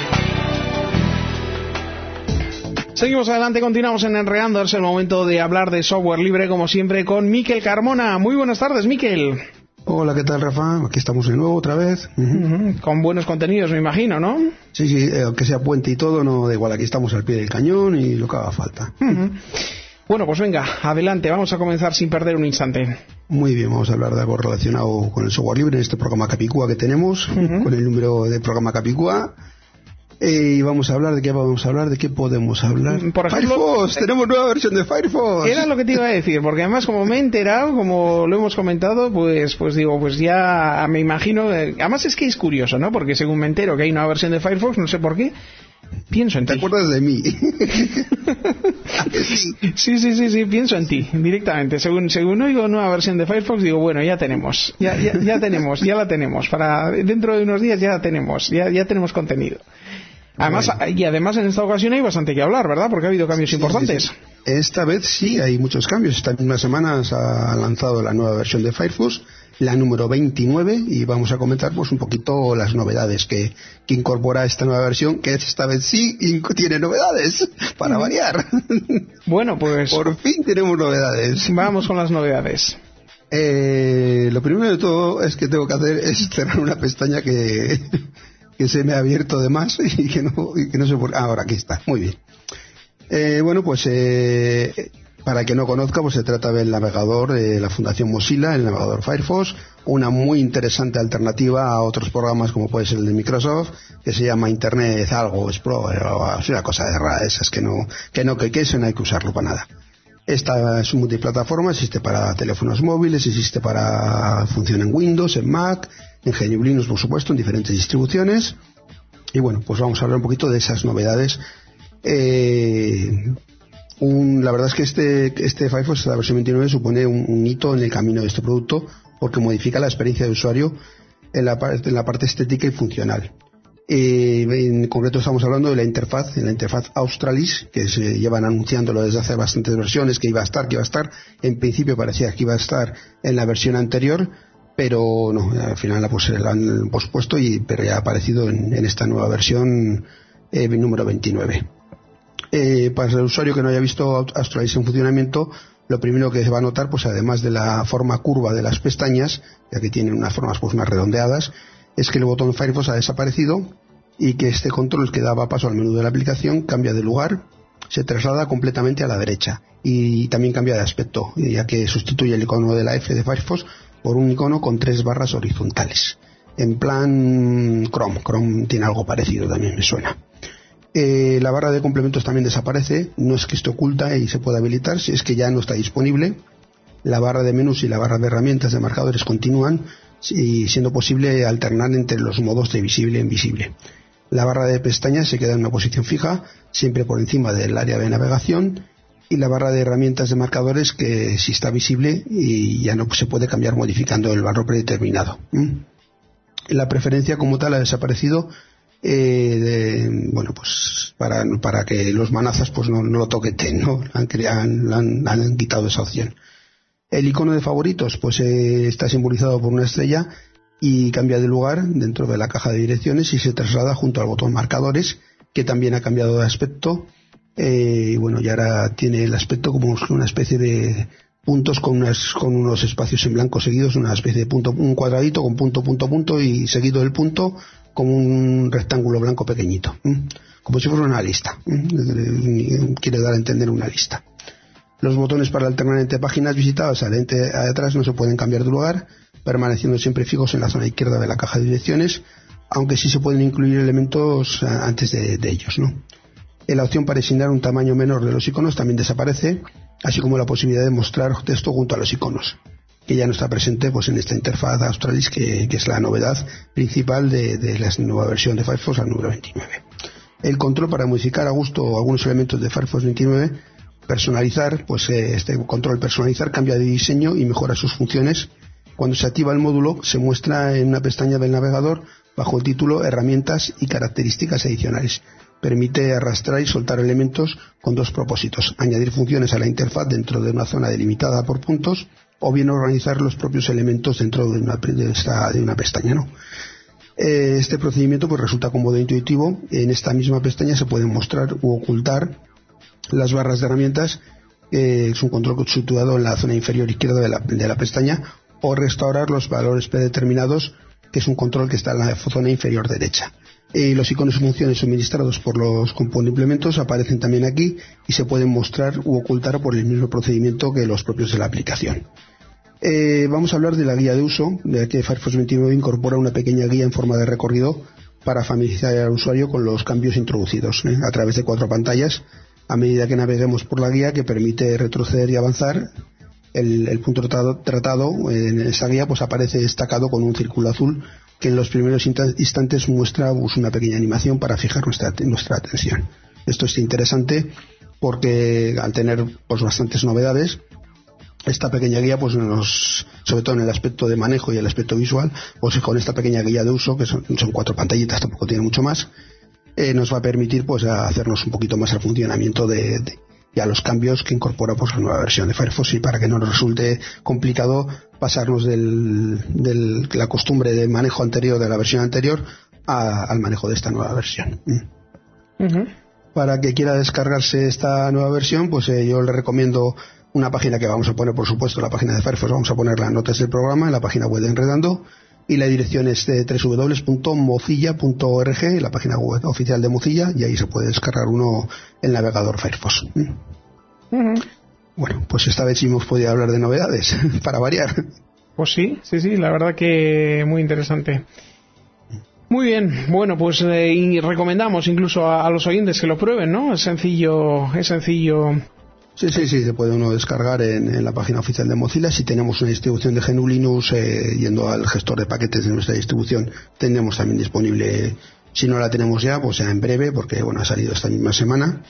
Seguimos adelante, continuamos en Enredando. Es el momento de hablar de software libre, como siempre, con Miquel Carmona. Muy buenas tardes, Miquel. Hola, ¿qué tal, Rafa? Aquí estamos de nuevo otra vez. Uh-huh. Uh-huh. Con buenos contenidos, me imagino, ¿no? Sí, sí, eh, aunque sea puente y todo, no da igual. Aquí estamos al pie del cañón y lo que haga falta. Uh-huh. Bueno, pues venga, adelante. Vamos a comenzar sin perder un instante. Muy bien, vamos a hablar de algo relacionado con el software libre en este programa Capicúa que tenemos, uh-huh. con el número de programa Capicúa. Eh, y vamos a hablar de qué vamos a hablar, de qué podemos hablar. Por ejemplo, Firefox, tenemos nueva versión de Firefox. Era lo que te iba a decir, porque además como me he enterado, como lo hemos comentado, pues pues digo, pues ya me imagino, eh, además es que es curioso, ¿no? Porque según me entero que hay una versión de Firefox, no sé por qué, pienso en ti. ¿Te acuerdas de mí? sí, sí, sí, sí, pienso en ti, directamente. Según según oigo nueva versión de Firefox, digo, bueno, ya tenemos, ya ya, ya tenemos, ya la tenemos, para dentro de unos días ya la tenemos, ya ya tenemos contenido. Además, bueno. Y además en esta ocasión hay bastante que hablar, ¿verdad? Porque ha habido cambios sí, importantes. Sí, sí. Esta vez sí hay muchos cambios. Esta misma semana se ha lanzado la nueva versión de Firefox, la número veintinueve, y vamos a comentar pues un poquito las novedades que, que incorpora esta nueva versión, que esta vez sí tiene novedades, para variar. Bueno, pues... Por fin tenemos novedades. Vamos con las novedades. Eh, lo primero de todo es que tengo que hacer es cerrar una pestaña que... que se me ha abierto de más y que no, y que no sé por qué. Ah, ahora aquí está, muy bien. Eh, bueno, pues eh, para que no conozca, pues se trata del navegador de la Fundación Mozilla, el navegador Firefox, una muy interesante alternativa a otros programas como puede ser el de Microsoft, que se llama Internet algo Explorer o es una cosa de rara, esas que no, que no, que, que eso no hay que usarlo para nada. Esta es multiplataforma, existe para teléfonos móviles, existe para, funciona en Windows, en Mac, en G N U Linux, por supuesto, en diferentes distribuciones. Y bueno, pues vamos a hablar un poquito de esas novedades. Eh, un, la verdad es que este, este Firefox, la versión veintinueve, supone un, un hito en el camino de este producto, porque modifica la experiencia de usuario en la, en la parte estética y funcional. Eh, en concreto estamos hablando de la interfaz, de la interfaz Australis, que se llevan anunciándolo desde hace bastantes versiones, que iba a estar, que iba a estar. En principio parecía que iba a estar en la versión anterior, pero no, al final la, pues, la han pospuesto, y, pero ya ha aparecido en, en esta nueva versión eh, número veintinueve. Eh, para el usuario que no haya visto Australis en funcionamiento, lo primero que se va a notar, pues además de la forma curva de las pestañas, ya que tienen unas formas pues más redondeadas, es que el botón Firefox ha desaparecido y que este control que daba paso al menú de la aplicación cambia de lugar, se traslada completamente a la derecha y también cambia de aspecto, ya que sustituye el icono de la F de Firefox por un icono con tres barras horizontales. En plan Chrome, Chrome tiene algo parecido, también me suena. Eh, la barra de complementos también desaparece, no es que esté oculta y se pueda habilitar, si es que ya no está disponible. La barra de menús y la barra de herramientas de marcadores continúan, y siendo posible alternar entre los modos de visible e invisible. La barra de pestañas se queda en una posición fija, siempre por encima del área de navegación, y la barra de herramientas de marcadores que sí está visible y ya no se puede cambiar modificando el barro predeterminado. ¿Mm? La preferencia como tal ha desaparecido, eh, de, bueno, pues para, para que los manazas pues no, no lo toqueten, ¿no? Han, han, han, han quitado esa opción. El icono de favoritos pues eh, está simbolizado por una estrella, y cambia de lugar dentro de la caja de direcciones y se traslada junto al botón marcadores, que también ha cambiado de aspecto. Eh, y bueno, y ahora tiene el aspecto como una especie de puntos con unas con unos espacios en blanco seguidos, una especie de punto, un cuadradito con punto, punto, punto y seguido del punto como un rectángulo blanco pequeñito, ¿eh? Como si fuera una lista, ¿eh? Quiere dar a entender una lista. Los botones para alternar entre páginas visitadas adelante y atrás no se pueden cambiar de lugar, permaneciendo siempre fijos en la zona izquierda de la caja de direcciones, aunque sí se pueden incluir elementos antes de, de ellos, ¿no? La opción para asignar un tamaño menor de los iconos también desaparece, así como la posibilidad de mostrar texto junto a los iconos, que ya no está presente pues en esta interfaz Australis, que, que es la novedad principal de, de la nueva versión de Firefox al número veintinueve. El control para modificar a gusto algunos elementos de Firefox veintinueve, personalizar, pues eh, este control personalizar cambia de diseño y mejora sus funciones. Cuando se activa el módulo, se muestra en una pestaña del navegador bajo el título Herramientas y características adicionales. Permite arrastrar y soltar elementos con dos propósitos: añadir funciones a la interfaz dentro de una zona delimitada por puntos, o bien organizar los propios elementos dentro de una, de esta, de una pestaña, ¿no? Eh, este procedimiento pues resulta cómodo e intuitivo. En esta misma pestaña se pueden mostrar u ocultar las barras de herramientas. Eh, es un control situado en la zona inferior izquierda de la, de la pestaña, o restaurar los valores predeterminados, que es un control que está en la zona inferior derecha. Y los iconos y funciones suministrados por los complementos aparecen también aquí y se pueden mostrar u ocultar por el mismo procedimiento que los propios de la aplicación. Eh, vamos a hablar de la guía de uso, de que Firefox veintinueve incorpora una pequeña guía en forma de recorrido para familiarizar al usuario con los cambios introducidos, ¿eh? a través de cuatro pantallas, a medida que naveguemos por la guía, que permite retroceder y avanzar. El, el punto tratado, tratado en esta guía pues aparece destacado con un círculo azul, que en los primeros instantes muestra pues, una pequeña animación para fijar nuestra, nuestra atención. Esto es interesante porque al tener pues, bastantes novedades, esta pequeña guía, pues nos, sobre todo en el aspecto de manejo y el aspecto visual, pues con esta pequeña guía de uso, que son, son cuatro pantallitas, tampoco tiene mucho más, eh, nos va a permitir pues a hacernos un poquito más al funcionamiento de, de y a los cambios que incorpora pues la nueva versión de Firefox, y para que no nos resulte complicado pasarnos de la costumbre de manejo anterior de la versión anterior a, al manejo de esta nueva versión. Uh-huh. Para que quiera descargarse esta nueva versión, pues eh, yo le recomiendo una página que vamos a poner, por supuesto, la página de Firefox, vamos a poner las notas del programa en la página web de Enredando, y la dirección es de doble u doble u doble u punto mozilla punto org, la página web oficial de Mozilla, y ahí se puede descargar uno el navegador Firefox. Uh-huh. Bueno, pues esta vez sí hemos podido hablar de novedades, para variar. Pues sí, sí, sí, la verdad que muy interesante. Muy bien, bueno, pues eh, y recomendamos incluso a, a los oyentes que lo prueben, ¿no? Es sencillo, es sencillo. Sí, sí, sí, se puede uno descargar en, en la página oficial de Mozilla. Si tenemos una distribución de G N U Linux, eh, yendo al gestor de paquetes de nuestra distribución, tendremos también disponible. Si no la tenemos ya, pues ya en breve, porque bueno, ha salido esta misma semana.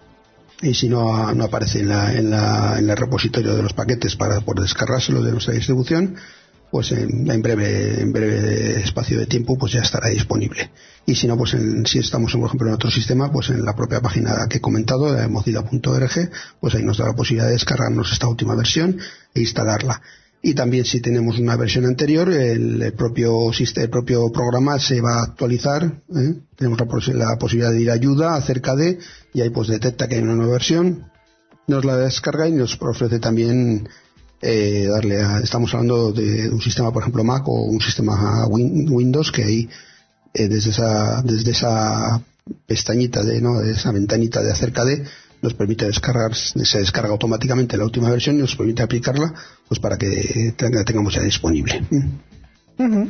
Y si no, no aparece en, la, en, la, en el repositorio de los paquetes para poder descargárselo de nuestra distribución, pues en, en breve en breve espacio de tiempo pues ya estará disponible. Y si no, pues en, si estamos por ejemplo en otro sistema, pues en la propia página que he comentado, de mozilla punto org, pues ahí nos da la posibilidad de descargarnos esta última versión e instalarla. Y también si tenemos una versión anterior, el, el propio el propio programa se va a actualizar, ¿eh? Tenemos la, la posibilidad de ir a ayuda acerca de, y ahí pues detecta que hay una nueva versión, nos la descarga y nos ofrece también Eh, darle a, estamos hablando de un sistema por ejemplo Mac o un sistema win, Windows, que ahí eh, desde esa desde esa pestañita de no de esa ventanita de acerca de nos permite descargar, se descarga automáticamente la última versión y nos permite aplicarla pues para que la tengamos ya disponible. Uh-huh.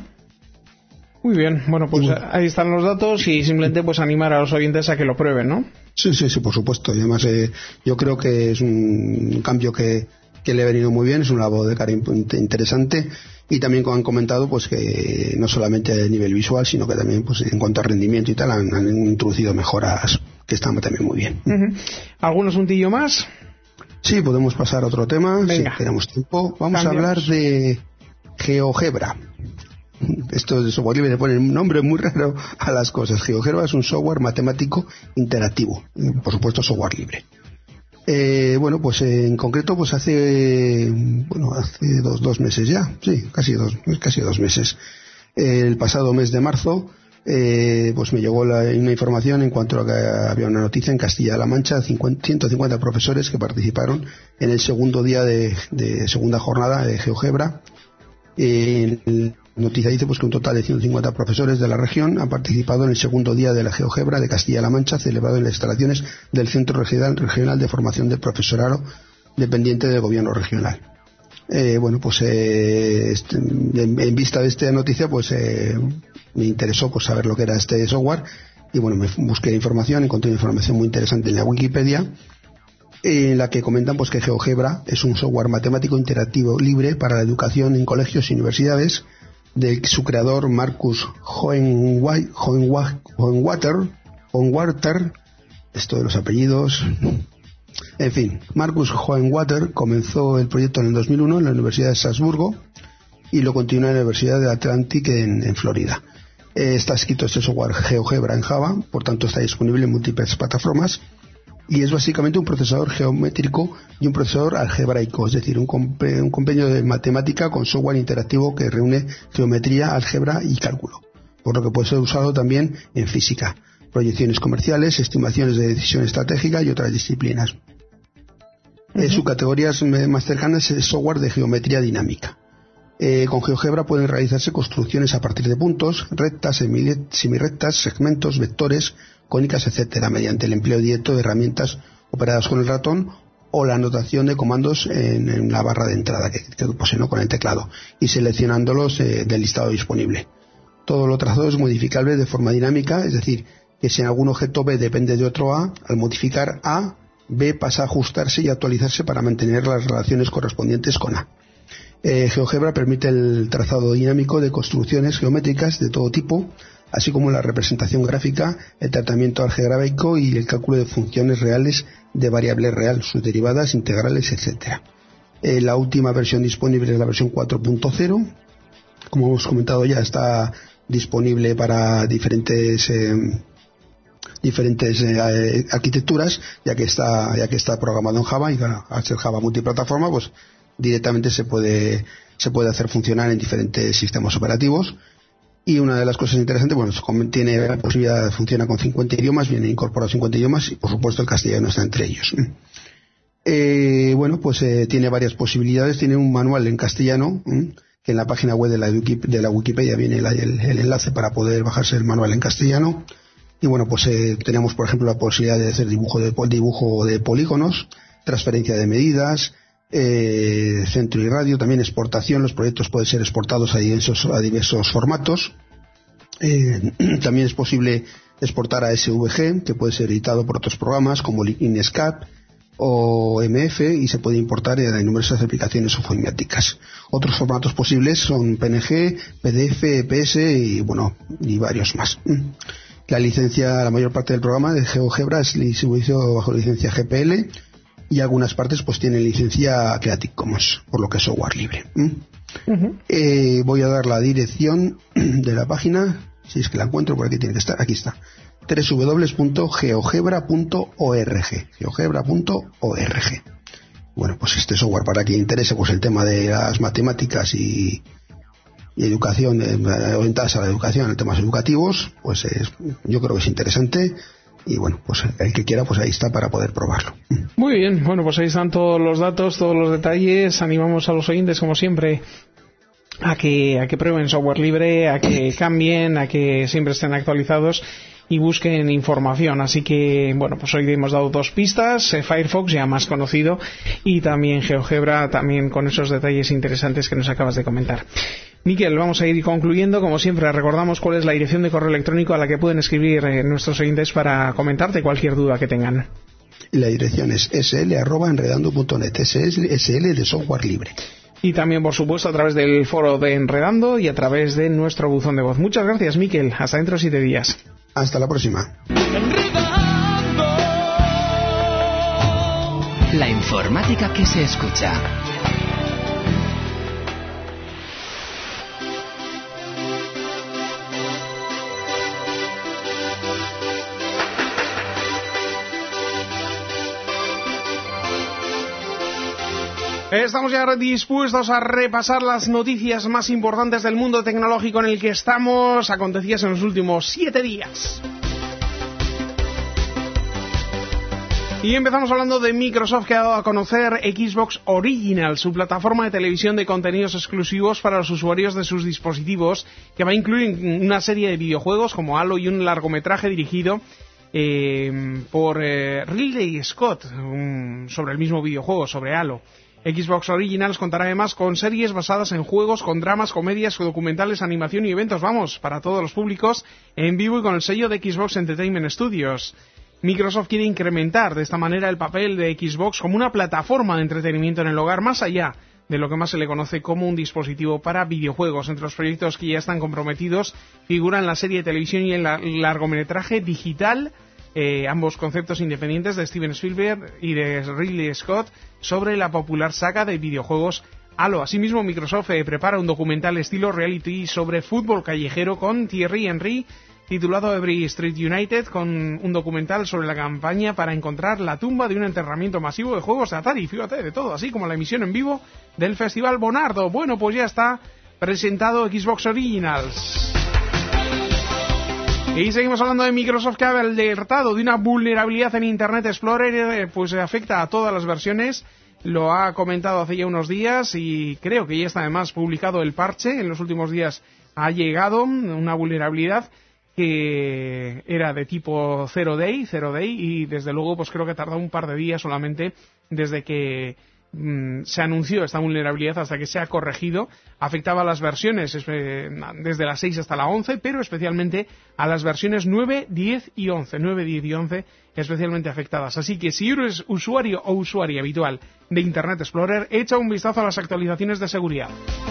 Muy bien, bueno pues bueno, ahí están los datos y simplemente pues animar a los oyentes a que lo prueben, ¿no? Sí, sí, sí, por supuesto. Y además eh, yo creo que es un cambio que que le ha venido muy bien, es un lavado de cara interesante, y también como han comentado pues que no solamente a nivel visual sino que también pues en cuanto a rendimiento y tal han, han introducido mejoras que están también muy bien. Uh-huh. ¿Algún asuntillo más? Sí, podemos pasar a otro tema. Venga. Si tenemos tiempo. Vamos Cambiamos. a hablar de GeoGebra. Esto de software libre le pone un nombre muy raro a las cosas. GeoGebra es un software matemático interactivo, por supuesto software libre. Eh, bueno, pues eh, en concreto, pues hace, bueno, hace dos, dos meses ya, sí, casi dos, casi dos meses, El pasado mes de marzo eh, pues me llegó la, una información en cuanto a que había una noticia en Castilla-La Mancha, ciento cincuenta profesores que participaron en el segundo día de, de segunda jornada de GeoGebra. Eh, la noticia dice pues que un total de ciento cincuenta profesores de la región han participado en el segundo día de la GeoGebra de Castilla-La Mancha, celebrado en las instalaciones del Centro Regional, Regional de Formación del Profesorado, dependiente del Gobierno Regional. Eh, bueno, pues eh, este, en, en vista de esta noticia, pues eh, me interesó pues saber lo que era este software y bueno, me busqué información, encontré información muy interesante en la Wikipedia, en la que comentan pues que GeoGebra es un software matemático interactivo libre para la educación en colegios y universidades, de su creador Marcus Hohenwater, Hohenwater, esto de los apellidos. En fin, Marcus Hohenwater comenzó el proyecto en el dos mil uno en la Universidad de Salzburgo y lo continuó en la Universidad de Atlantic en, en Florida. Eh, está escrito este software GeoGebra en Java, por tanto está disponible en múltiples plataformas y es básicamente un procesador geométrico y un procesador algebraico, es decir, un, comp un compendio de matemática con software interactivo que reúne geometría, álgebra y cálculo, por lo que puede ser usado también en física, proyecciones comerciales, estimaciones de decisión estratégica y otras disciplinas. Uh-huh. Eh, su categoría más cercana es el software de geometría dinámica. Eh, con GeoGebra pueden realizarse construcciones a partir de puntos, rectas, semirectas, segmentos, vectores, cónicas, etcétera, mediante el empleo directo de herramientas operadas con el ratón o la anotación de comandos en, en la barra de entrada que, que poseen con el teclado y seleccionándolos eh, del listado disponible. Todo lo trazado es modificable de forma dinámica, es decir, que si en algún objeto B depende de otro A, al modificar A, B pasa a ajustarse y actualizarse para mantener las relaciones correspondientes con A. Eh, GeoGebra permite el trazado dinámico de construcciones geométricas de todo tipo, así como la representación gráfica, el tratamiento algebraico y el cálculo de funciones reales de variable real, sus derivadas, integrales, etcétera. Eh, la última versión disponible es la versión cuatro punto cero. Como hemos comentado ya, está disponible para diferentes eh, diferentes eh, arquitecturas, ya que está ya que está programado en Java y bueno, al ser Java multiplataforma, pues directamente se puede se puede hacer funcionar en diferentes sistemas operativos. Y una de las cosas interesantes, bueno, tiene la posibilidad, funciona con cincuenta idiomas, viene incorporado cincuenta idiomas y por supuesto el castellano está entre ellos. Eh, bueno, pues eh, tiene varias posibilidades, tiene un manual en castellano, ¿eh? que en la página web de la, de la Wikipedia viene el, el, el enlace para poder bajarse el manual en castellano. Y bueno, pues eh, tenemos por ejemplo la posibilidad de hacer dibujo de, dibujo de polígonos, transferencia de medidas, eh, centro y radio, también exportación. Los proyectos pueden ser exportados a diversos, a diversos formatos. Eh, también es posible exportar a S V G, que puede ser editado por otros programas como Inkscape o M F, y se puede importar en numerosas aplicaciones ofimáticas. Otros formatos posibles son P N G, P D F, E P S y bueno, y varios más. La licencia, la mayor parte del programa de GeoGebra es distribuido bajo licencia G P L y algunas partes pues tienen licencia Creative Commons, por lo que es software libre. Uh-huh. Eh, voy a dar la dirección de la página, si es que la encuentro, por aquí tiene que estar, aquí está, doble u doble u doble u punto geogebra punto org, geogebra punto org. Bueno, pues este software, para quien interese pues el tema de las matemáticas y, y educación, eh, orientadas a la educación, en temas educativos, pues es, yo creo que es interesante. Y bueno, pues el que quiera, pues ahí está para poder probarlo. Muy bien, bueno, pues ahí están todos los datos, todos los detalles. Animamos a los oyentes, como siempre, a que, a que prueben software libre, a que cambien, a que siempre estén actualizados y busquen información. Así que, bueno, pues hoy hemos dado dos pistas, eh, Firefox, ya más conocido, y también GeoGebra, también con esos detalles interesantes que nos acabas de comentar. Miquel, vamos a ir concluyendo. Como siempre, recordamos cuál es la dirección de correo electrónico a la que pueden escribir eh, nuestros oyentes para comentarte cualquier duda que tengan. La dirección es sl arroba enredando punto net, sl de software libre. Y también, por supuesto, a través del foro de Enredando y a través de nuestro buzón de voz. Muchas gracias, Miquel. Hasta dentro de siete días. Hasta la próxima. La informática que se escucha. Estamos ya dispuestos a repasar las noticias más importantes del mundo tecnológico en el que estamos, acontecidas en los últimos siete días. Y empezamos hablando de Microsoft, que ha dado a conocer Xbox Original, su plataforma de televisión de contenidos exclusivos para los usuarios de sus dispositivos, que va a incluir una serie de videojuegos como Halo y un largometraje dirigido eh, por eh, Ridley Scott um, sobre el mismo videojuego, sobre Halo. Xbox Originals contará además con series basadas en juegos, con dramas, comedias, documentales, animación y eventos, vamos, para todos los públicos, en vivo y con el sello de Xbox Entertainment Studios. Microsoft quiere incrementar de esta manera el papel de Xbox como una plataforma de entretenimiento en el hogar, más allá de lo que más se le conoce como un dispositivo para videojuegos. Entre los proyectos que ya están comprometidos figuran la serie de televisión y el largometraje digital, Eh, ambos conceptos independientes de Steven Spielberg y de Ridley Scott sobre la popular saga de videojuegos Halo. Asimismo, Microsoft eh, prepara un documental estilo reality sobre fútbol callejero con Thierry Henry, titulado Every Street United, con un documental sobre la campaña para encontrar la tumba de un enterramiento masivo de juegos de Atari. Fíjate, de todo, así como la emisión en vivo del Festival Bonardo. Bueno, pues ya está presentado Xbox Originals. Y seguimos hablando de Microsoft, que ha alertado de una vulnerabilidad en Internet Explorer, pues afecta a todas las versiones. Lo ha comentado hace ya unos días y creo que ya está además publicado el parche. En los últimos días ha llegado una vulnerabilidad que era de tipo cero day, cero day y desde luego pues creo que tardó un par de días solamente desde que se anunció esta vulnerabilidad hasta que se ha corregido. Afectaba a las versiones eh, desde la seis hasta la once, pero especialmente a las versiones nueve, diez y once, nueve, diez y once especialmente afectadas. Así que si eres usuario o usuaria habitual de Internet Explorer, echa un vistazo a las actualizaciones de seguridad.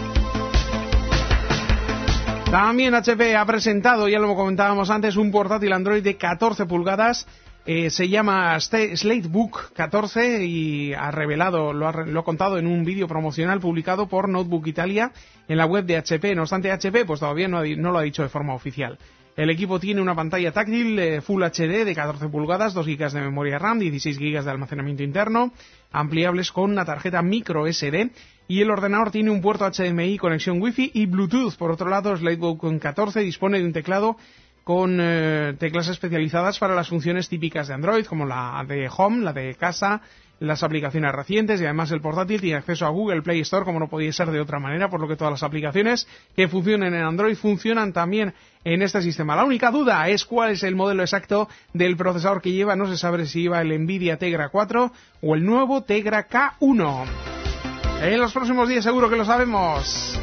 También H P ha presentado, ya lo comentábamos antes, un portátil Android de catorce pulgadas. Eh, se llama Slatebook catorce y ha revelado, lo ha, lo ha contado en un vídeo promocional publicado por Notebook Italia en la web de H P. No obstante, H P pues todavía no, ha, no lo ha dicho de forma oficial. El equipo tiene una pantalla táctil eh, Full H D de catorce pulgadas, dos gigas de memoria RAM, dieciséis gigas de almacenamiento interno, ampliables con una tarjeta micro S D, y el ordenador tiene un puerto H D M I, conexión Wi-Fi y Bluetooth. Por otro lado, Slatebook catorce dispone de un teclado con eh, teclas especializadas para las funciones típicas de Android, como la de Home, la de casa, las aplicaciones recientes, y además el portátil tiene acceso a Google Play Store, como no podía ser de otra manera, por lo que todas las aplicaciones que funcionen en Android funcionan también en este sistema. La única duda es cuál es el modelo exacto del procesador que lleva. No se sabe si lleva el Nvidia Tegra cuatro o el nuevo Tegra K uno. En los próximos días seguro que lo sabemos.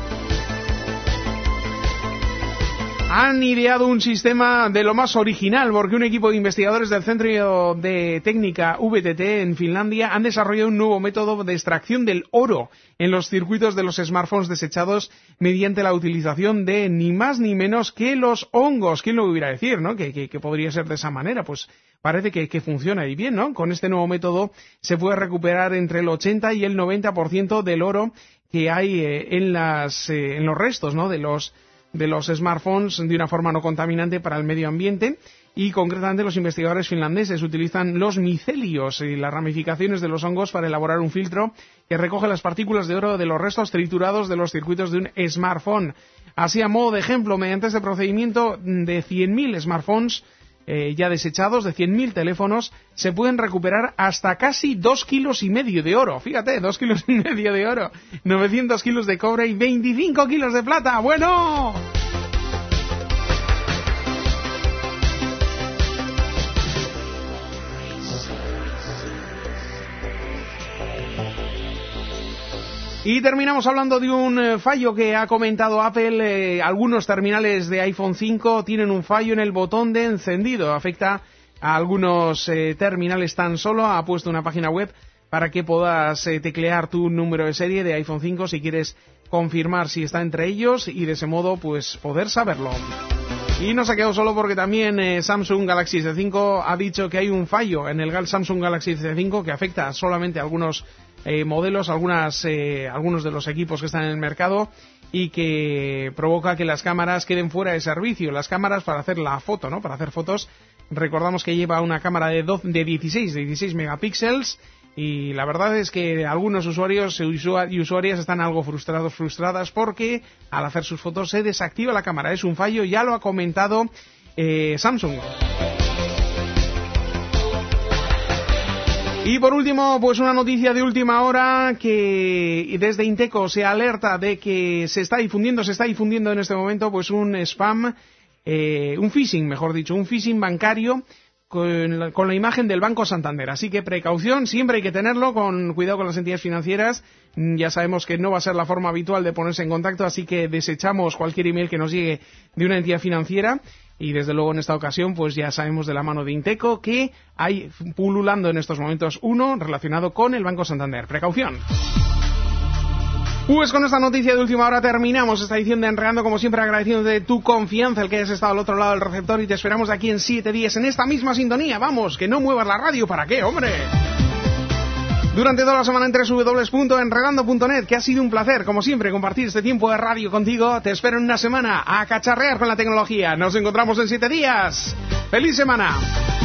Han ideado un sistema de lo más original, porque un equipo de investigadores del Centro de Técnica V T T en Finlandia han desarrollado un nuevo método de extracción del oro en los circuitos de los smartphones desechados mediante la utilización de ni más ni menos que los hongos. ¿Quién lo hubiera decir, no? Que, que, que podría ser de esa manera. Pues parece que, que funciona y bien, ¿no? Con este nuevo método se puede recuperar entre el ochenta y el noventa por ciento del oro que hay eh, en las eh, en los restos, ¿no? De los de los smartphones de una forma no contaminante para el medio ambiente, y concretamente los investigadores finlandeses utilizan los micelios y las ramificaciones de los hongos para elaborar un filtro que recoge las partículas de oro de los restos triturados de los circuitos de un smartphone. Así, a modo de ejemplo, mediante este procedimiento de cien mil smartphones eh, ya desechados, de cien mil teléfonos, se pueden recuperar hasta casi dos kilos y medio de oro. Fíjate, dos kilos y medio de oro, novecientos kilos de cobre y veinticinco kilos de plata. ¡Bueno! Y terminamos hablando de un eh, fallo que ha comentado Apple. Eh, algunos terminales de iPhone cinco tienen un fallo en el botón de encendido. Afecta a algunos eh, terminales tan solo. Ha puesto una página web para que puedas eh, teclear tu número de serie de iPhone cinco si quieres confirmar si está entre ellos y de ese modo pues poder saberlo. Y no se ha quedado solo, porque también eh, Samsung Galaxy S cinco ha dicho que hay un fallo en el Samsung Galaxy S cinco que afecta solamente a algunos Eh, modelos, algunas, eh, algunos de los equipos que están en el mercado, y que provoca que las cámaras queden fuera de servicio. Las cámaras para hacer la foto, ¿no? Para hacer fotos, recordamos que lleva una cámara de, doce, de dieciséis, de dieciséis megapíxeles, y la verdad es que algunos usuarios y usuarias están algo frustrados, frustradas porque al hacer sus fotos se desactiva la cámara. Es un fallo, ya lo ha comentado eh, Samsung. Y por último, pues una noticia de última hora que desde Inteco se alerta de que se está difundiendo, se está difundiendo en este momento pues un spam, eh, un phishing, mejor dicho, un phishing bancario con la, con la imagen del Banco Santander. Así que precaución, siempre hay que tenerlo, con cuidado con las entidades financieras. Ya sabemos que no va a ser la forma habitual de ponerse en contacto, así que desechamos cualquier email que nos llegue de una entidad financiera. Y desde luego en esta ocasión pues ya sabemos de la mano de Inteco que hay pululando en estos momentos uno relacionado con el Banco Santander. Precaución. Pues con esta noticia de última hora terminamos esta edición de Enredando, como siempre agradeciendo de tu confianza el que hayas estado al otro lado del receptor, y te esperamos aquí en siete días en esta misma sintonía. Vamos, que no muevas la radio, ¿para qué, hombre? Durante toda la semana en doble u doble u doble u punto enredando punto net, que ha sido un placer, como siempre, compartir este tiempo de radio contigo. Te espero en una semana a cacharrear con la tecnología. Nos encontramos en siete días. ¡Feliz semana!